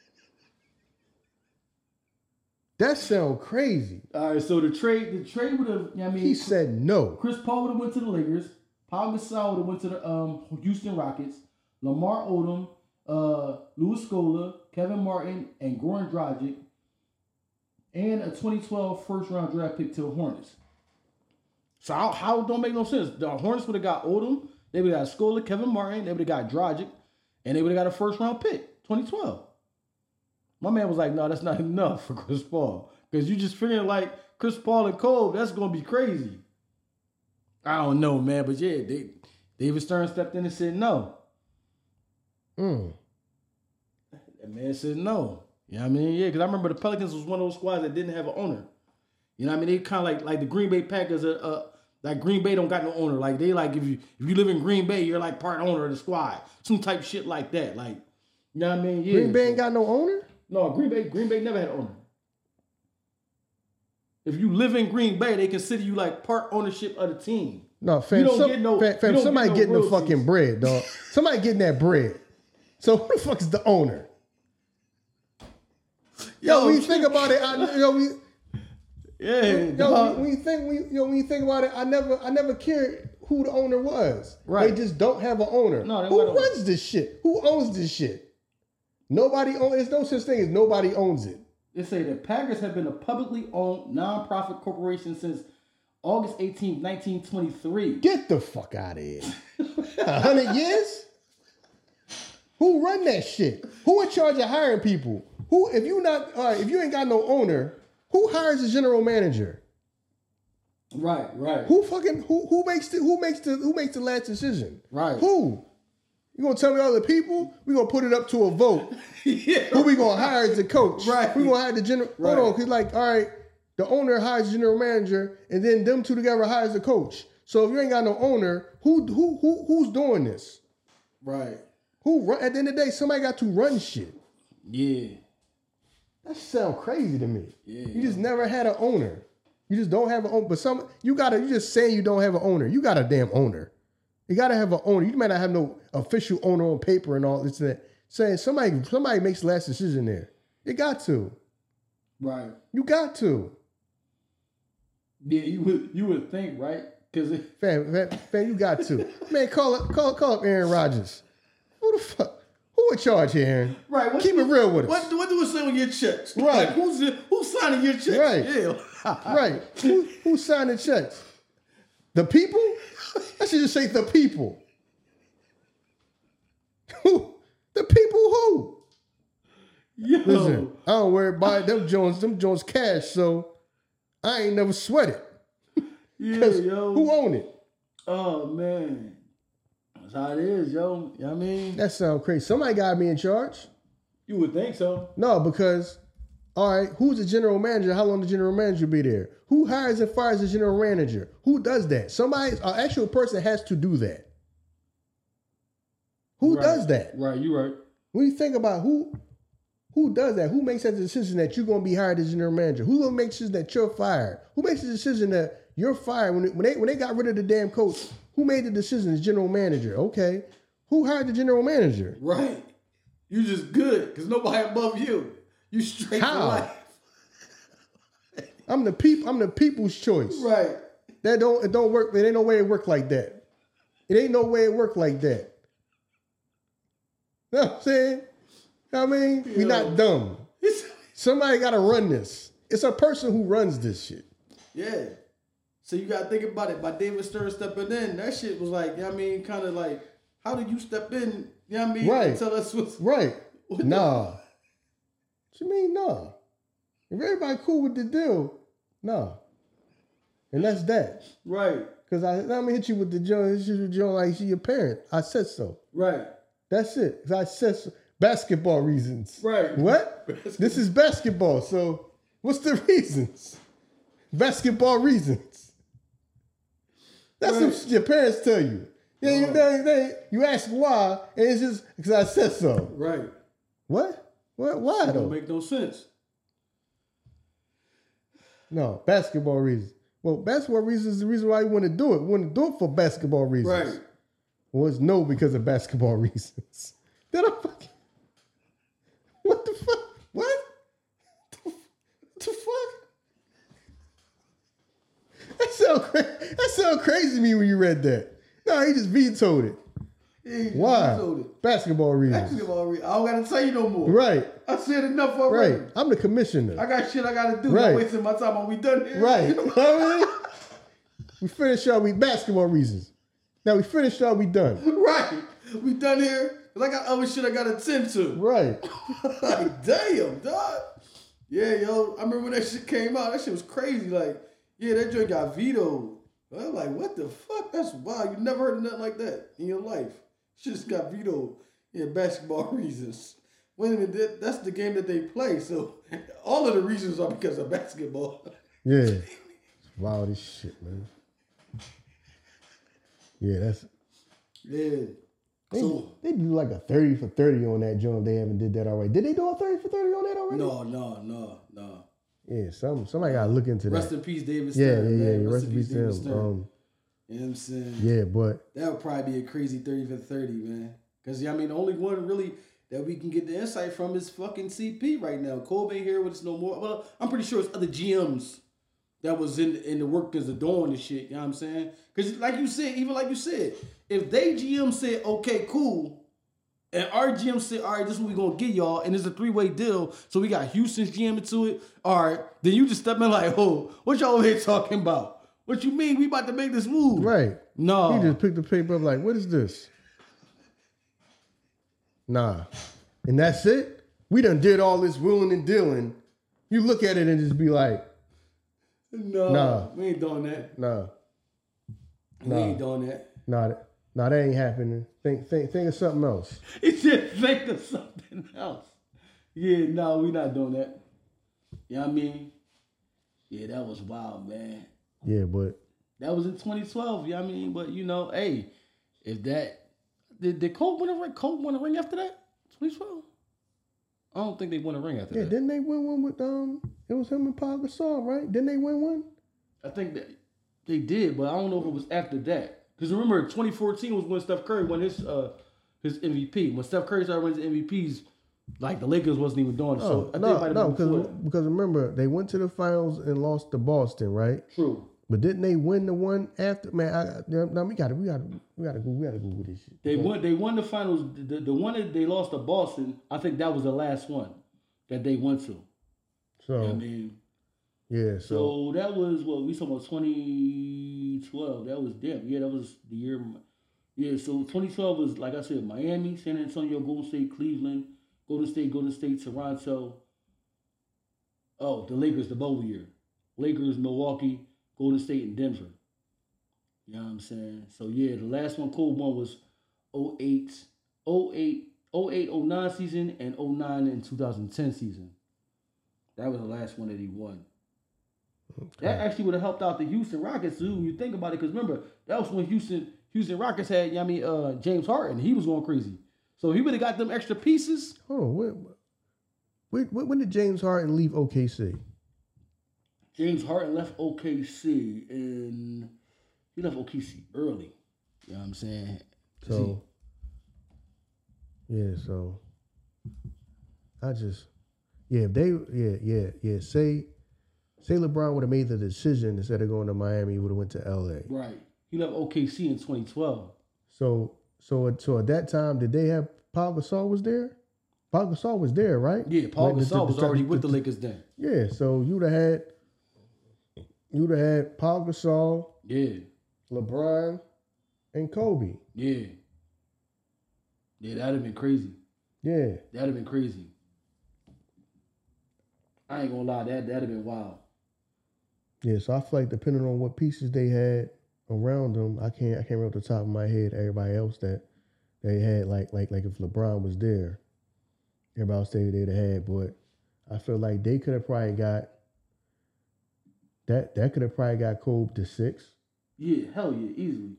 That sound crazy. All right, so the trade would have, he said no. Chris Paul would have went to the Lakers. Pau Gasol would have went to the Houston Rockets. Lamar Odom, Louis Scola, Kevin Martin, and Goran Dragic, and a 2012 first-round draft pick to the Hornets. So how it don't make no sense? The Hornets would have got Odom, they would have got Scola, Kevin Martin, they would have got Dragic, and they would have got a first-round pick, 2012. My man was like, no, that's not enough for Chris Paul. Because you just figuring like Chris Paul and Cole, that's going to be crazy. I don't know, man. But yeah, David Stern stepped in and said no. That man said no. You know what I mean? Yeah, because I remember the Pelicans was one of those squads that didn't have an owner. You know what I mean? They kind of like the Green Bay Packers. Like Green Bay don't got no owner. Like they like if you live in Green Bay, you're like part owner of the squad. Some type shit like that. Like, you know what I mean? Yeah. Green Bay ain't got no owner? No, Green Bay never had an owner. If you live in Green Bay, they consider you like part ownership of the team. No, fam, You don't get no- you don't somebody get no getting the royalties. fucking bread, dog. Somebody getting that bread. So who the fuck is the owner? Yo, when you think about it, when you think about it, I never cared who the owner was. Right. They just don't have an owner. No, they who don't. runs this shit? Who owns this shit? Nobody owns. There's no such thing as nobody owns it. They say the Packers have been a publicly owned nonprofit corporation since August 18, 1923. Get the fuck out of here. 100 years? Who run that shit? Who in charge of hiring people? Who, if you ain't got no owner, who hires a general manager? Right. Who makes the last decision? Right. Who? You gonna tell me all the people? We gonna put it up to a vote. Yeah. Who we gonna hire as the coach? Right. We gonna hire the general. Right. Hold on, cause like, all right, the owner hires the general manager, and then them two together hires the coach. So if you ain't got no owner, who's doing this? Right. Who run? At the end of the day, somebody got to run shit. Yeah. That sound crazy to me. Yeah. You just never had an owner. You just don't have an owner. But you just saying you don't have an owner. You got a damn owner. You gotta have an owner. You might not have no official owner on paper and all this and that. Saying somebody makes the last decision there. You got to. Right. You got to. Yeah, you would think, right? Because Fam, you got to. Man, call up Aaron Rodgers. Who the fuck? Who in charge here, Aaron? right. Keep it real with us. What do it say on your checks? Right. Like, who's signing your checks? Right. Yeah. Right. Who's signing checks? The people? I should just say the people. Who? The people who? Yo. Listen, I don't worry about them Jones cash, so I ain't never sweat it. Yeah, 'Cause yo. who own it? Oh man. That's how it is, yo. You know what I mean? That sounds crazy. Somebody got me in charge. You would think so. No, because, all right, who's the general manager? How long the general manager be there? Who hires and fires the general manager? Who does that? Somebody, an actual person has to do that. Who Right. does that? Right, you right. When you think about who does that? Who makes that decision that you're going to be hired as general manager? Who going to make the decision that you're fired? Who makes the decision that you're fired? When they got rid of the damn coach, who made the decision as general manager? Okay. Who hired the general manager? Right. You just good because nobody above you. You straight How? for life. I'm the people's choice. Right. It don't work. There ain't no way it work like that. It ain't no way it work like that. Know what I'm saying? I mean, we not dumb. Somebody got to run this. It's a person who runs this shit. Yeah. So you got to think about it. By David Stern stepping in, that shit was like, you know what I mean, kind of like, how did you step in, you know what I mean, Right. and tell us what's... Right. What Nah. What you mean, nah? If everybody cool with the deal, nah. And that's that. Right. Because I'm going to hit you with the joint, like she your parent. I said so. Right. That's it. 'Cause I said so. Basketball reasons. Right. What? This is basketball. So what's the reasons? Basketball reasons. That's Right. what your parents tell you. Yeah, you ask why, and it's just because I said so. Right. What? Why That though? don't make no sense. No, basketball reasons. Well, basketball reasons is the reason why you want to do it. We want to do it for basketball reasons. Right. Well, it's no because of basketball reasons. Then I'm fucking... What the fuck? What? What the fuck? That sound crazy to me when you read that. No, he just vetoed it. He Why? vetoed it. Basketball reasons. Basketball I don't got to tell you no more. Right, I said enough already. right. I'm the commissioner. I got shit I got to do. Right. I'm wasting my time. Are we done here? Right. You know what I mean? We finished y'all with basketball reasons. Now we finished y'all, we done. Right. We done here. 'Cause I got other shit I got to tend to. Right. Like, damn, dog. Yeah, yo. I remember when that shit came out. That shit was crazy. Like, yeah, that joint got vetoed. I was like, what the fuck? That's wild. You never heard of nothing like that in your life. Shit just got vetoed. Yeah, basketball reasons. Wait a minute, that's the game that they play. So all of the reasons are because of basketball. Yeah. It's wild as shit, man. Yeah, that's... Yeah. They do like a 30 for 30 on that joint. They haven't did that already. Did they do a 30 for 30 on that already? No. Yeah, somebody gotta look into Rest that. in peace, David Yeah, Stern. yeah. Man. Rest in peace to David him. Stern. You know what I'm saying? Yeah, but that would probably be a crazy 30 for 30, man. Because, I mean, the only one really that we can get the insight from is fucking CP right now. Cole ain't here with us no more. Well, I'm pretty sure it's other GMs that was in the work as a doing the shit. You know what I'm saying? Because like you said, if they GM said, okay, cool, and our GM said, all right, this is what we going to get y'all, and it's a 3-way deal, so we got Houston's GM into it, all right, then you just step in like, oh, what y'all over here talking about? What you mean we about to make this move? right. No. He just picked the paper up like, what is this? Nah. And that's it? We done did all this willing and dealing. You look at it and just be like, no, we ain't doing that. We ain't doing that. Nah, that ain't happening. Think of something else. He said think of something else. Yeah, no, we not doing that. You know what I mean? Yeah, that was wild, man. Yeah, but that was in 2012, you know what I mean? But hey, if that did Cole win a ring? Cole won a ring after that? 2012? I don't think they won a ring after that. Yeah, didn't they win one with it was him and Paul Gasol, right? Didn't they win one? I think that they did, but I don't know if it was after that. Because remember, 2014 was when Steph Curry won his MVP. When Steph Curry started winning his MVPs, like the Lakers wasn't even doing it. So I think because remember they went to the finals and lost to Boston, right? True. But didn't they win the one after? Man, we gotta go with this shit. They won the finals. The one that they lost to Boston, I think that was the last one that they went to. So I mean, yeah. So that was what we talking about 2012. That was that was the year. Yeah. So 2012 was like I said, Miami, San Antonio, Golden State, Cleveland, Golden State, Toronto. Oh, the Lakers, the bowl year. Lakers, Milwaukee, Golden State, and Denver. You know what I'm saying? So, yeah, the last one Cole won was 08, 09 season, and 09 and 2010 season. That was the last one that he won. Okay. That actually would have helped out the Houston Rockets, too, when you think about it. Because, remember, that was when Houston Rockets had, James Harden. He was going crazy. So, he would have got them extra pieces. Hold on. When did James Harden leave OKC? James Harden left OKC and he left OKC early. You know what I'm saying? So say LeBron would have made the decision instead of going to Miami, he would have went to LA. Right. He left OKC in 2012. So at that time, did they have Paul Gasol was there? Paul Gasol was there, right? Yeah, Paul Gasol was already with the Lakers then. Yeah, so you'd have had Paul Gasol, yeah, LeBron, and Kobe. Yeah. Yeah, that'd have been crazy. Yeah. That'd have been crazy. I ain't gonna lie, that'd have been wild. Yeah, so I feel like depending on what pieces they had around them, I can't remember off the top of my head everybody else that they had like if LeBron was there, everybody else they'd have had, but I feel like they could have probably got that could have probably got Kobe to 6. Yeah, hell yeah, easily.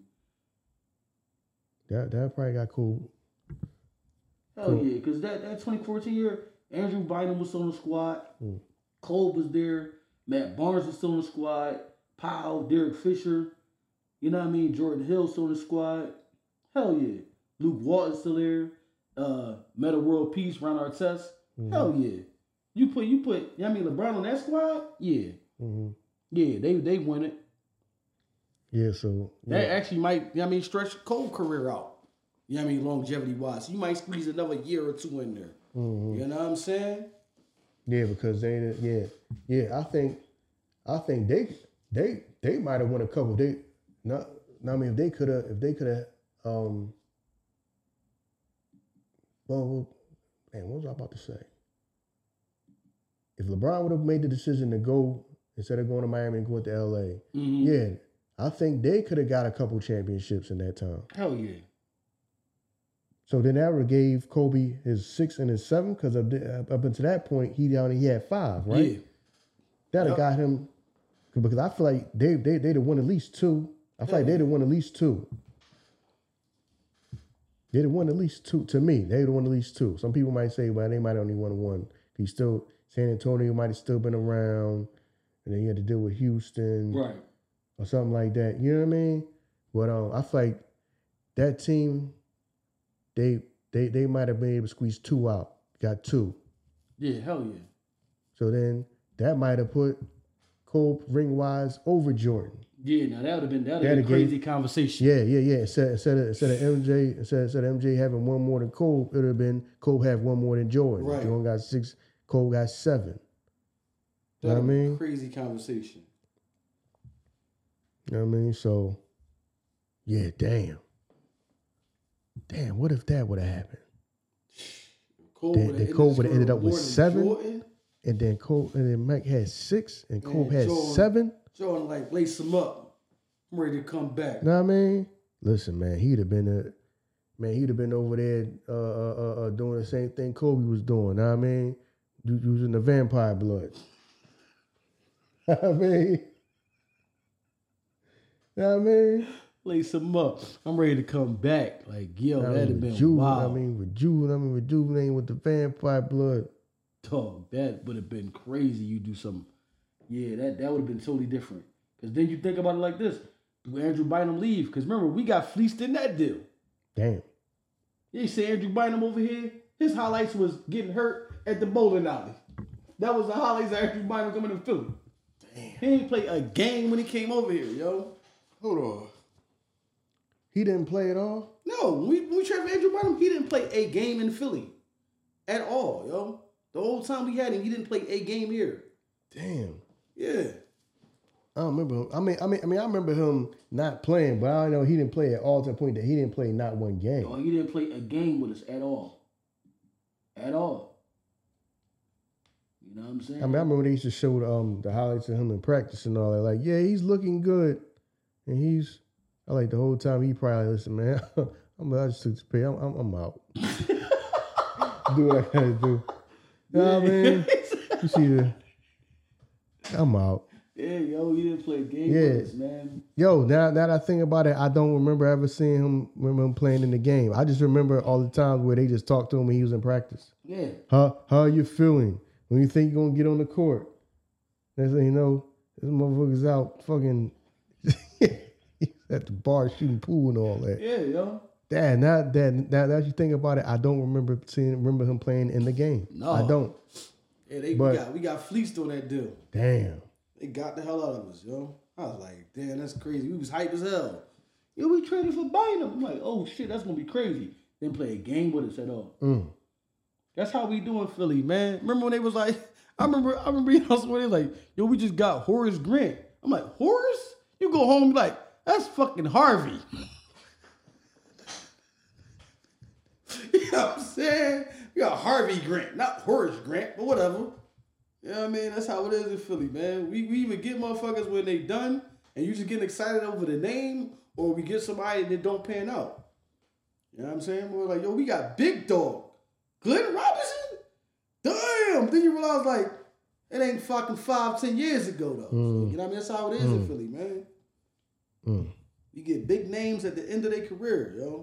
That probably got Kobe. Hell yeah, because that 2014 year, Andrew Bynum was still on the squad. Cole was there. Matt Barnes was still on the squad. Powell, Derek Fisher. You know what I mean? Jordan Hill still on the squad. Hell yeah. Luke Walton's still there. Meta World Peace, Ron Artest. Hell yeah. You put, you know what I mean, LeBron on that squad? Yeah. Mm-hmm. Yeah, they win it. Yeah, so that actually might, stretch Cole's career out. You know what I mean, longevity wise. So you might squeeze another year or two in there. Mm-hmm. You know what I'm saying? Yeah, because I think they might have won a couple. If they could have well, man, what was I about to say? If LeBron would have made the decision to go instead of going to Miami and going to LA, yeah, I think they could have got a couple championships in that time. Hell yeah. So then that would have gave Kobe his 6 and his 7 because up until that point he only had 5, right? Yeah. That'd have got him because I feel like they'd have won at least 2. I feel like they'd have won at least 2. They'd have won at least 2. To me, they'd have won at least 2. Some people might say, well, they might have only won 1. San Antonio might have still been around, and then you had to deal with Houston, right, or something like that. You know what I mean? But I feel like that team, they might have been able to squeeze 2 out. Got 2. Yeah, hell yeah. So then that might have put Cole ring wise over Jordan. Yeah, now that would have been a crazy conversation. Yeah. Instead of MJ having 1 more than Cole, it would have been Cole have 1 more than Jordan. Right. Jordan got 6, Cole got 7. You know what I mean? Crazy conversation. You know what I mean? So, yeah, damn. Damn, what if that would have happened? Cole would have ended up with 7. Jordan. And then Mike had 6, and Cole had Jordan, 7. Jordan like lace him up. I'm ready to come back. Know what I mean? Listen, man, he'd have been over there doing the same thing Kobe was doing. Know what I mean? Using the vampire blood. I mean, lace him up. I'm ready to come back. Like, yo, that'd have been wild. Rejuvenating with the vampire blood. Dog, that would have been crazy. You do something. Yeah, that would have been totally different. Because then you think about it like this. Do Andrew Bynum leave? Because remember, we got fleeced in that deal. Damn. Yeah, you see Andrew Bynum over here? His highlights was getting hurt at the bowling alley. That was the highlights of Andrew Bynum coming to Philly. Damn. He ain't play a game when he came over here, yo. Hold on. He didn't play at all? No, when we traded for Andrew Bynum, he didn't play a game in Philly. At all, yo. The whole time we had him, he didn't play a game here. Damn. Yeah. I don't remember him. I remember him not playing, but I don't know he didn't play at all to the point that he didn't play not 1 game. No, he didn't play a game with us at all. At all. You know what I'm saying? I remember they used to show the highlights of him in practice and all that. Like, yeah, he's looking good. And I like the whole time he probably, listen, man, I just took the pay. I'm out. Do what I gotta do. You know what I mean? You see I'm out. Yeah, yo, he didn't play a game with us, man. Yo, now that I think about it, I don't remember ever seeing him playing in the game. I just remember all the times where they just talked to him when he was in practice. Yeah. How are you feeling? When you think you're gonna get on the court? Next thing you know, this motherfucker's out fucking at the bar shooting pool and all that. Yeah, yo. Damn, now that you think about it, I don't remember him playing in the game. No. I don't. Yeah, we got fleeced on that deal. Damn. They got the hell out of us, yo. I was like, damn, that's crazy. We was hype as hell. Yo, we traded for Bynum. I'm like, oh shit, that's gonna be crazy. Didn't play a game with us at all. That's how we do in Philly, man. Remember when they was like, I remember you know when they was like, yo, we just got Horace Grant. I'm like, Horace? You go home and be like, that's fucking Harvey. You know what I'm saying? We got Harvey Grant, not Horace Grant, but whatever. You know what I mean? That's how it is in Philly, man. We even get motherfuckers when they done and you just getting excited over the name, or we get somebody that don't pan out. You know what I'm saying? We're like, yo, we got Big Dog. Glenn Robinson? Damn. Then you realize, like, it ain't fucking 5-10 years ago, though. So, you know what I mean? That's how it is in Philly, man. You get big names at the end of their career, yo.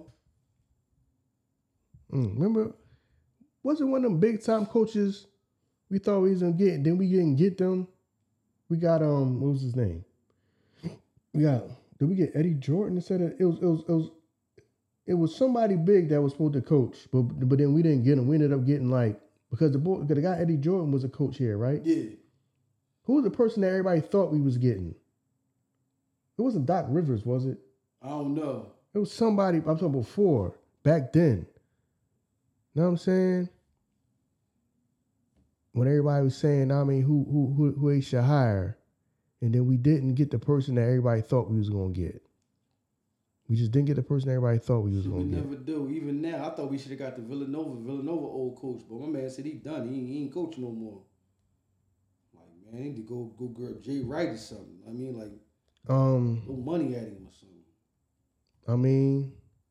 Remember, wasn't one of them big time coaches we thought we was gonna get, then we didn't get them? We got what was his name? Did we get Eddie Jordan instead of it was somebody big that was supposed to coach, but then we didn't get him. We ended up getting because the guy Eddie Jordan was a coach here, right? Yeah. Who was the person that everybody thought we was getting? It wasn't Doc Rivers, was it? I don't know. It was somebody I'm talking before, back then. Know what I'm saying? When everybody was saying, I mean, who they should hire, and then we didn't get the person that everybody thought we was gonna get. We just didn't get the person everybody thought we was gonna get. We never do. Even now, I thought we should have got the Villanova old coach, but my man said he done. He ain't coaching no more. Like, man, he need to go grab Jay Wright or something. I mean, like, throw money at him or something. I mean,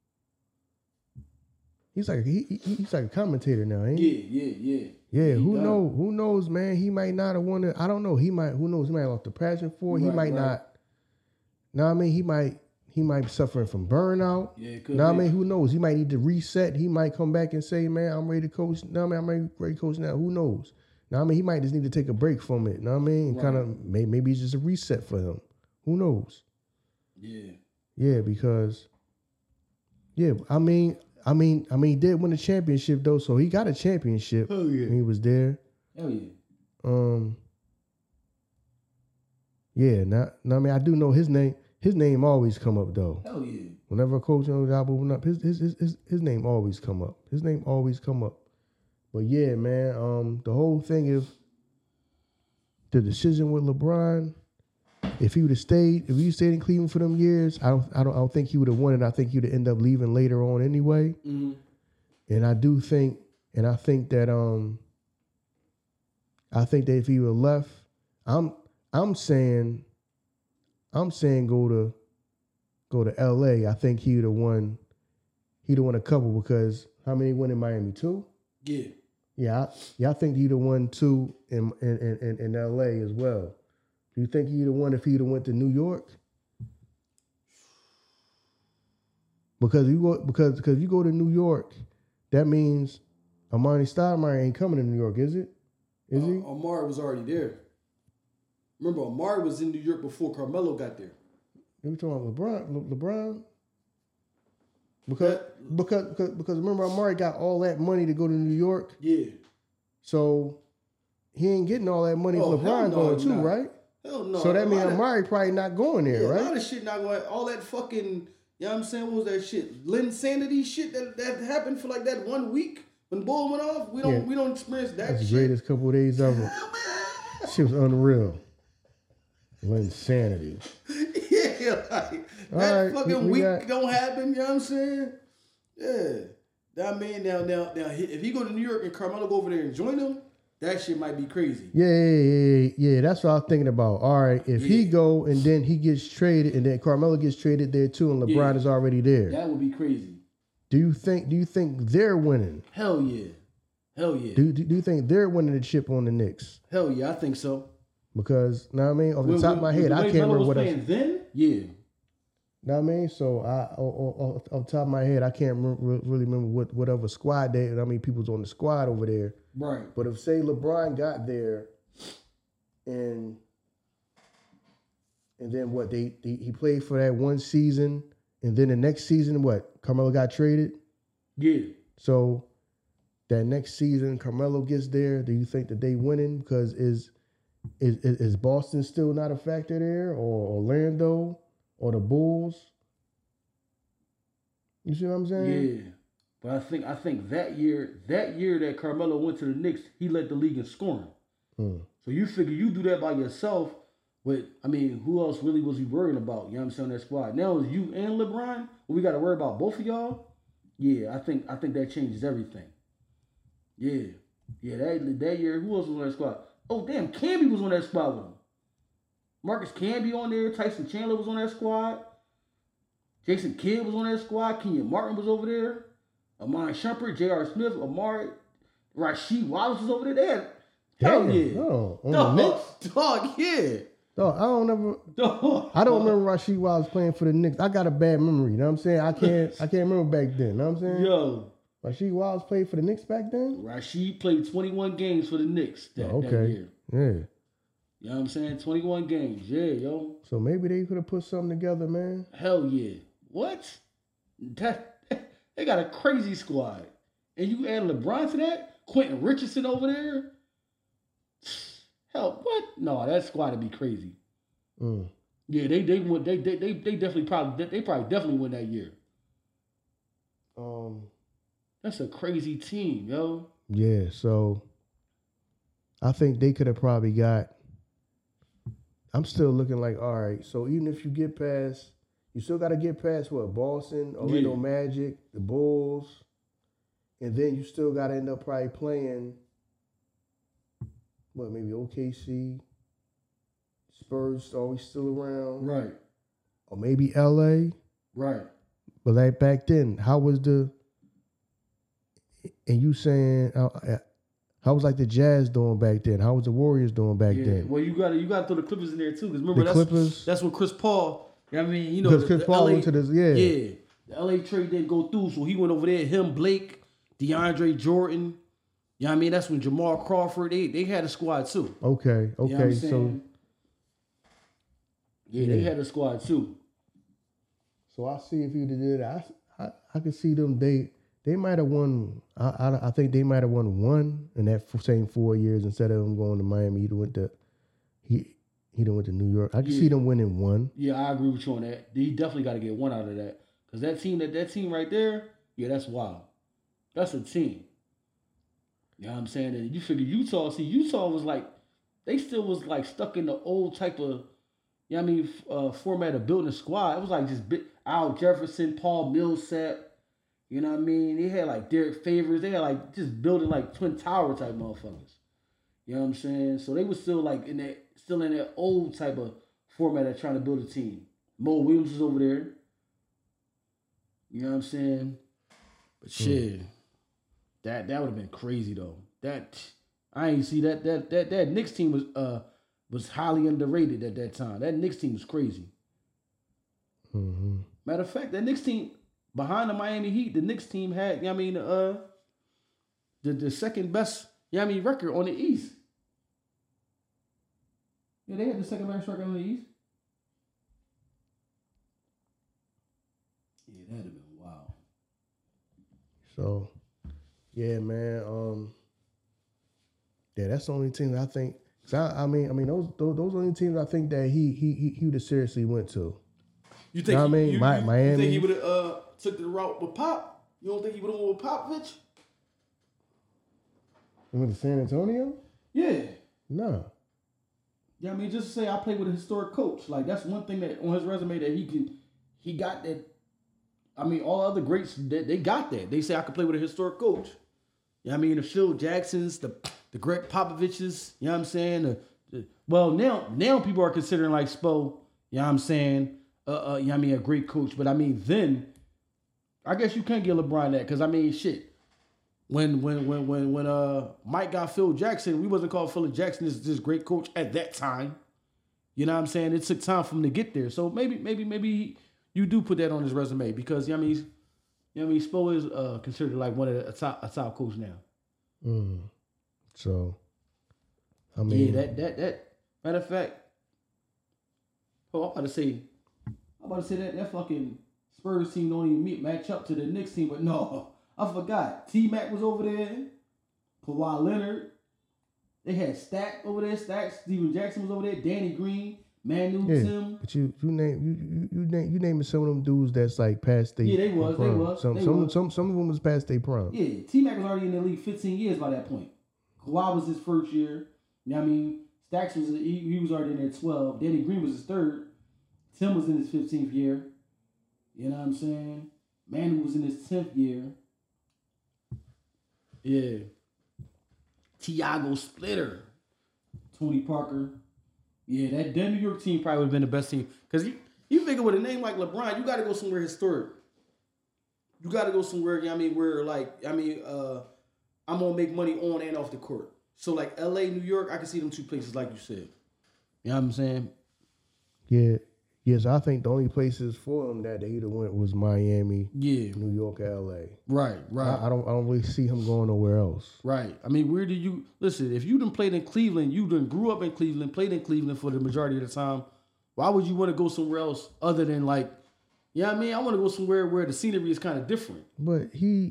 he's like a commentator now, ain't he? Yeah, who knows, man? He might not have wanted. I don't know. Who knows? He might have lost the passion for it. He might not. Know what I mean? He might be suffering from burnout. Yeah, it could. Know what I mean? Who knows? He might need to reset. He might come back and say, man, I'm ready to coach. Know what I mean? I'm ready to coach now. Who knows? Know what I mean? He might just need to take a break from it. Know what I mean? Kind of maybe it's just a reset for him. Who knows? Yeah. Yeah, because I mean, he did win a championship though, so he got a championship. Hell yeah. When he was there. Hell yeah. Yeah, I mean, I do know his name. His name always come up though. Hell yeah. Whenever a coach on the job open up, his name always come up. His name always come up. But yeah, man, the whole thing is the decision with LeBron. If he stayed in Cleveland for them years, I don't think he would have won it. I think he would end up leaving later on anyway. Mm-hmm. And I think that if he would have left, I'm saying go to LA. I think he would have won. He'd have won a couple because how many won in Miami? 2? Yeah. Yeah, I think he'd have won 2 in LA as well. Do you think he'd have won if he'd have went to New York? Because you go to New York, that means Amari Stoudemire ain't coming to New York, is it? Is he? Amari was already there. Remember, Amari was in New York before Carmelo got there. You talking about LeBron? Because remember, Amari got all that money to go to New York. Yeah. So he ain't getting all that money. LeBron going too, right? Hell no. So that means Amari probably not going there, right? A lot of shit not going. All that fucking, you know what I'm saying? What was that shit? Linsanity shit that happened for like that 1 week when the ball went off. We don't experience that. That's shit. the greatest couple of days ever. Shit was unreal. Linsanity. Yeah, like that fucking week don't happen. You know what I'm saying? Yeah. I mean, now, if he go to New York and Carmelo go over there and join him, that shit might be crazy. Yeah. That's what I was thinking about. All right, if he go and then he gets traded, and then Carmelo gets traded there too, and LeBron is already there. That would be crazy. Do you think they're winning? Hell yeah. Do you think they're winning the chip on the Knicks? Hell yeah, I think so. Because, know what I mean? Off the top of my head, I can't remember what else. Then? Yeah. Know what I mean? So, off the top of my head, I can't really remember what other squad they, I mean, people's on the squad over there. Right. But if, say, LeBron got there and then what, he played for that one season, and then the next season, what, Carmelo got traded? Yeah. So, that next season, Carmelo gets there, do you think that they winning? Because is Boston still not a factor there, or Orlando, or the Bulls? You see what I'm saying? Yeah, but I think that year that Carmelo went to the Knicks, he led the league in scoring. So you figure you do that by yourself. But I mean, who else really was he worrying about? You know what I'm saying? That squad. Now it's you and LeBron. We got to worry about both of y'all. Yeah, I think that changes everything. Yeah, that year, who else was on that squad? Oh, damn, Camby was on that squad with him. Marcus Camby on there. Tyson Chandler was on that squad. Jason Kidd was on that squad. Kenyon Martin was over there. Amon Shumpert, J.R. Smith, Amari, Rasheed Wallace was over there. They had, hell yeah. Oh, on the Knicks? Dog, yeah. Dog, I don't remember Rasheed Wallace playing for the Knicks. I got a bad memory, you know what I'm saying? I can't remember back then, you know what I'm saying? Yo. Rasheed Wallace played for the Knicks back then? Rasheed played 21 games for the Knicks that year. Yeah. You know what I'm saying? 21 games. Yeah, yo. So maybe they could have put something together, man. Hell yeah. What? They got a crazy squad. And you add LeBron to that? Quentin Richardson over there? Hell, what? No, that squad would be crazy. Yeah, they probably definitely win that year. That's a crazy team, yo. Yeah, so I think they could have probably got. I'm still looking like, all right, so even if you get past, you still got to get past what? Boston, Orlando Magic, the Bulls, and then you still got to end up probably playing, what, maybe OKC, Spurs always still around. Right. Or maybe LA. Right. But like back then, how was the, and you saying, how was like the Jazz doing back then? How was the Warriors doing back then? Well, you got to throw the Clippers in there too, because remember that's when Chris Paul. I mean, you know, because Chris Paul went to this. Yeah, the LA trade didn't go through, so he went over there. Him, Blake, DeAndre Jordan. You know what I mean? That's when Jamal Crawford. They had a squad too. Okay. You know so. Yeah, they had a squad too. So I see if he did it, I could see them. They might have won. I think they might have won one in that same 4 years instead of them going to Miami. He went to New York. I can see them winning one. Yeah, I agree with you on that. He definitely got to get one out of that because that team right there, yeah, that's wild. That's a team. You know what I'm saying? And you figure Utah was like, they still was like stuck in the old type of, you know what I mean, format of building a squad. It was like just Al Jefferson, Paul Millsap. You know what I mean? They had like Derek Favors. They had like just building like Twin Tower type motherfuckers. You know what I'm saying? So they were still like in that old type of format of trying to build a team. Mo Williams was over there. You know what I'm saying? But shit, that would have been crazy though. That I ain't see that Knicks team was highly underrated at that time. That Knicks team was crazy. Mm-hmm. Matter of fact, that Knicks team behind the Miami Heat, the Knicks team had, you know what I mean, the second best, you know what I mean, record on the East. Yeah, they had the second best record on the East. Yeah, that'd have been wild. So, yeah, man. Yeah, that's the only team that I think. Cause I mean, those only teams I think that he would have seriously went to. You think? Miami. You think he would have took the route with Pop? You don't think he would have went with Popovich? He went to San Antonio? Yeah. No. Yeah, I mean, just to say I played with a historic coach. Like that's one thing that on his resume that he got that. I mean, all other greats they got that. They say I could play with a historic coach. You know what I mean? The Phil Jacksons, the Greg Popoviches, you know what I'm saying? Well, now people are considering like Spo, you know what I'm saying? You know what I mean, a great coach. But I mean, then I guess you can give LeBron that because I mean, shit. When Mike got Phil Jackson, we wasn't called Phil Jackson as this great coach at that time. You know what I'm saying? It took time for him to get there. So maybe you do put that on his resume because you know what I mean, Spo is considered like one of a top coach now. Mm. So I mean, yeah, that matter of fact, I'm about to say that fucking Spurs team don't even match up to the Knicks team, but no. I forgot. T-Mac was over there. Kawhi Leonard. They had Stack over there. Steven Jackson was over there. Danny Green. Manu Tim. But you naming some of them dudes that's like past their they was. Some of them was past their prime. Yeah, T-Mac was already in the league 15 years by that point. Kawhi was his first year. You know what I mean? Stacks was he was already in there 12. Danny Green was his third. Tim was in his 15th year. You know what I'm saying? Manu was in his 10th year. Yeah. Tiago Splitter. Tony Parker. Yeah, that New York team probably would have been the best team. Because you figure with a name like LeBron, you got to go somewhere historic. You got to go somewhere, you know what I mean, where I'm going to make money on and off the court. So like LA, New York, I can see them two places like you said. You know what I'm saying? Yeah. Yes, I think the only places for him that he'd have went was Miami, New York, LA. Right. I don't really see him going nowhere else. Right. I mean, where do you listen? If you done played in Cleveland, you done grew up in Cleveland, played in Cleveland for the majority of the time. Why would you want to go somewhere else other than like, you know what I mean? I want to go somewhere where the scenery is kind of different. But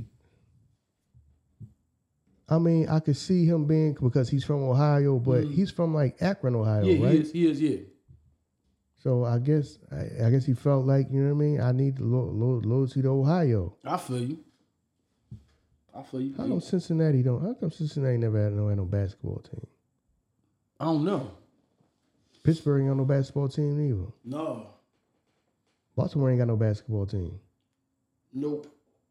I could see him being because he's from Ohio, but he's from like Akron, Ohio, right? He is. So I guess he felt like, you know what I mean? I need the loyalty to Ohio. I feel you. How come Cincinnati never had no basketball team? I don't know. Pittsburgh ain't got no basketball team either. No. Baltimore ain't got no basketball team. Nope.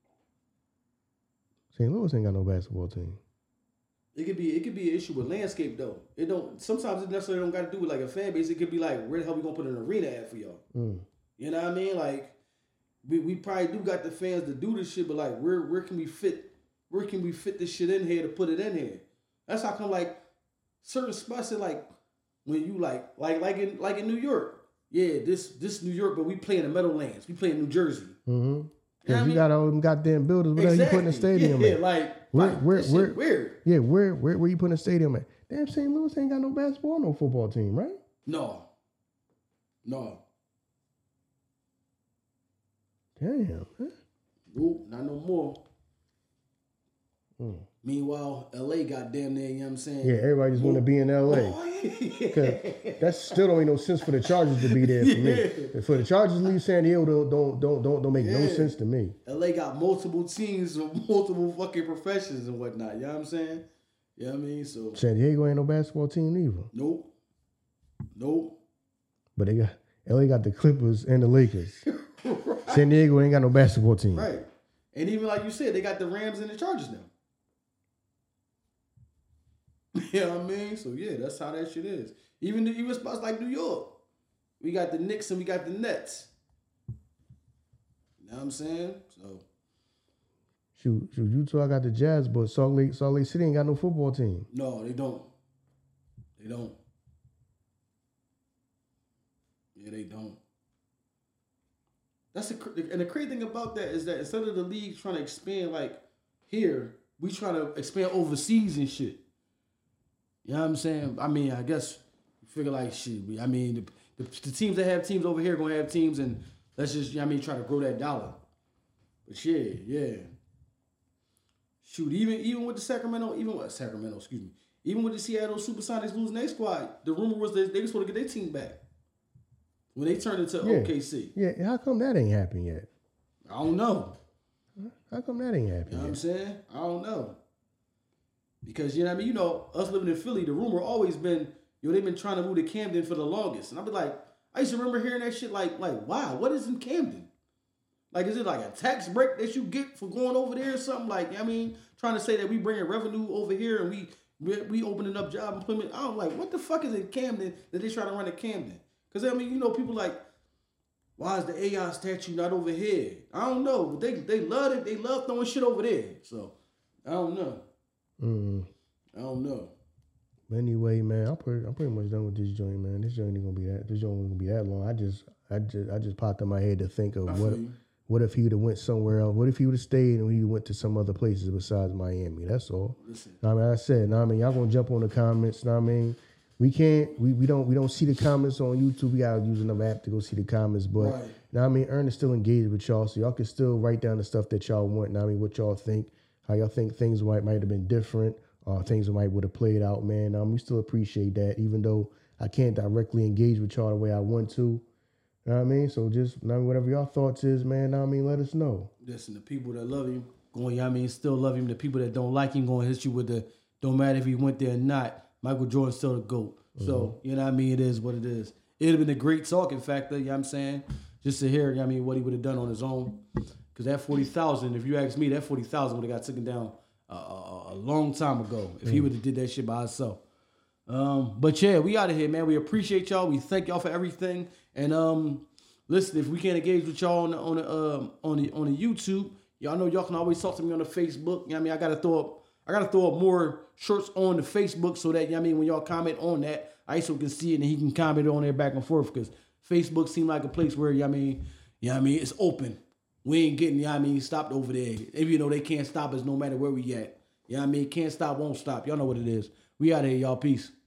St. Louis ain't got no basketball team. It could be an issue with landscape though. Sometimes it necessarily don't got to do with like a fan base. It could be like, where the hell we gonna put an arena at for y'all? You know what I mean? Like we probably do got the fans to do this shit, but like where can we fit this shit in here to put it in here? That's how come like certain spots are like when you like in New York. Yeah, this New York, but we play in the Meadowlands. We play in New Jersey. Mm-hmm. Because you got all them goddamn buildings. Where you putting a stadium at? Like where Yeah, where you putting a stadium at? Damn, St. Louis ain't got no basketball, no football team, right? No. Damn. Huh? Nope, not no more. Meanwhile, LA got damn near, you know what I'm saying? Yeah, everybody just want to be in LA. Because that still don't make no sense for the Chargers to be there for me. If for the Chargers to leave San Diego don't make no sense to me. LA got multiple teams with multiple fucking professions and whatnot. You know what I'm saying? You know what I mean? So San Diego ain't no basketball team either. Nope. But LA got the Clippers and the Lakers. Right. San Diego ain't got no basketball team. Right. And even like you said, they got the Rams and the Chargers now. You know what I mean? So yeah, that's how that shit is. Even spots like New York. We got the Knicks and we got the Nets. You know what I'm saying? So Shoot, Utah got the Jazz, but Salt Lake City ain't got no football team. No, they don't. Yeah, they don't. And the crazy thing about that is that instead of the league trying to expand like here, we trying to expand overseas and shit. You know what I'm saying? I mean, I guess you figure like shit. I mean, the teams that have teams over here gonna have teams, and let's just, you know what I mean, try to grow that dollar. But yeah. Shoot, even with the Sacramento, even with the Seattle Supersonics losing their squad, the rumor was that they were supposed to get their team back when they turned into OKC. Yeah, how come that ain't happened yet? I don't know. How come that ain't happened You know what I'm yet? saying? I don't know. Because, you know what I mean? You know, us living in Philly, the rumor always been, they've been trying to move to Camden for the longest. And I'd be like, I used to remember hearing that shit like, wow, what is in Camden? Like, is it like a tax break that you get for going over there or something? Like, you know what I mean, trying to say that we bringing revenue over here and we opening up job employment. I'm like, what the fuck is in Camden that they try to run in Camden? Because, I mean, you know, people like, why is the AI statue not over here? I don't know. But they love it. They love throwing shit over there. So, I don't know. I don't know. But anyway, man, I'm pretty much done with this joint, man. This joint ain't gonna be that. This joint ain't gonna be that long. I just popped in my head to think of what if he would have went somewhere else? What if he would have stayed and he went to some other places besides Miami? That's all. Listen. I mean, I said, y'all gonna jump on the comments. I mean, we don't see the comments on YouTube. We gotta use another app to go see the comments. But right. I mean, Ern is still engaged with y'all, so y'all can still write down the stuff that y'all want. I mean, what y'all think, how y'all think things might have been different. Things might would have played out, man. We still appreciate that, even though I can't directly engage with y'all the way I want to. You know what I mean? So just, whatever y'all thoughts is, man, let us know. Listen, the people that love him, still love him. The people that don't like him, going to hit you with the, don't matter if he went there or not, Michael Jordan's still the GOAT. Mm-hmm. So, you know what I mean? It is what it is. It would have been a great talking factor, you know what I'm saying? Just to hear, what he would have done on his own. Because that 40,000, if you ask me, that 40,000 would have got taken down a long time ago if he would have did that shit by himself. But yeah, we out of here, man. We appreciate y'all. We thank y'all for everything. And listen, if we can't engage with y'all on the YouTube, y'all know y'all can always talk to me on the Facebook. You know what I mean? I gotta throw up more shirts on the Facebook so that, you know what I mean, when y'all comment on that, ISO can see it and he can comment on there back and forth, because Facebook seemed like a place where, you know what I mean, it's open. We ain't getting, stopped over there. Even though they can't stop us no matter where we at. You know what I mean? Can't stop, won't stop. Y'all know what it is. We out of here, y'all. Peace.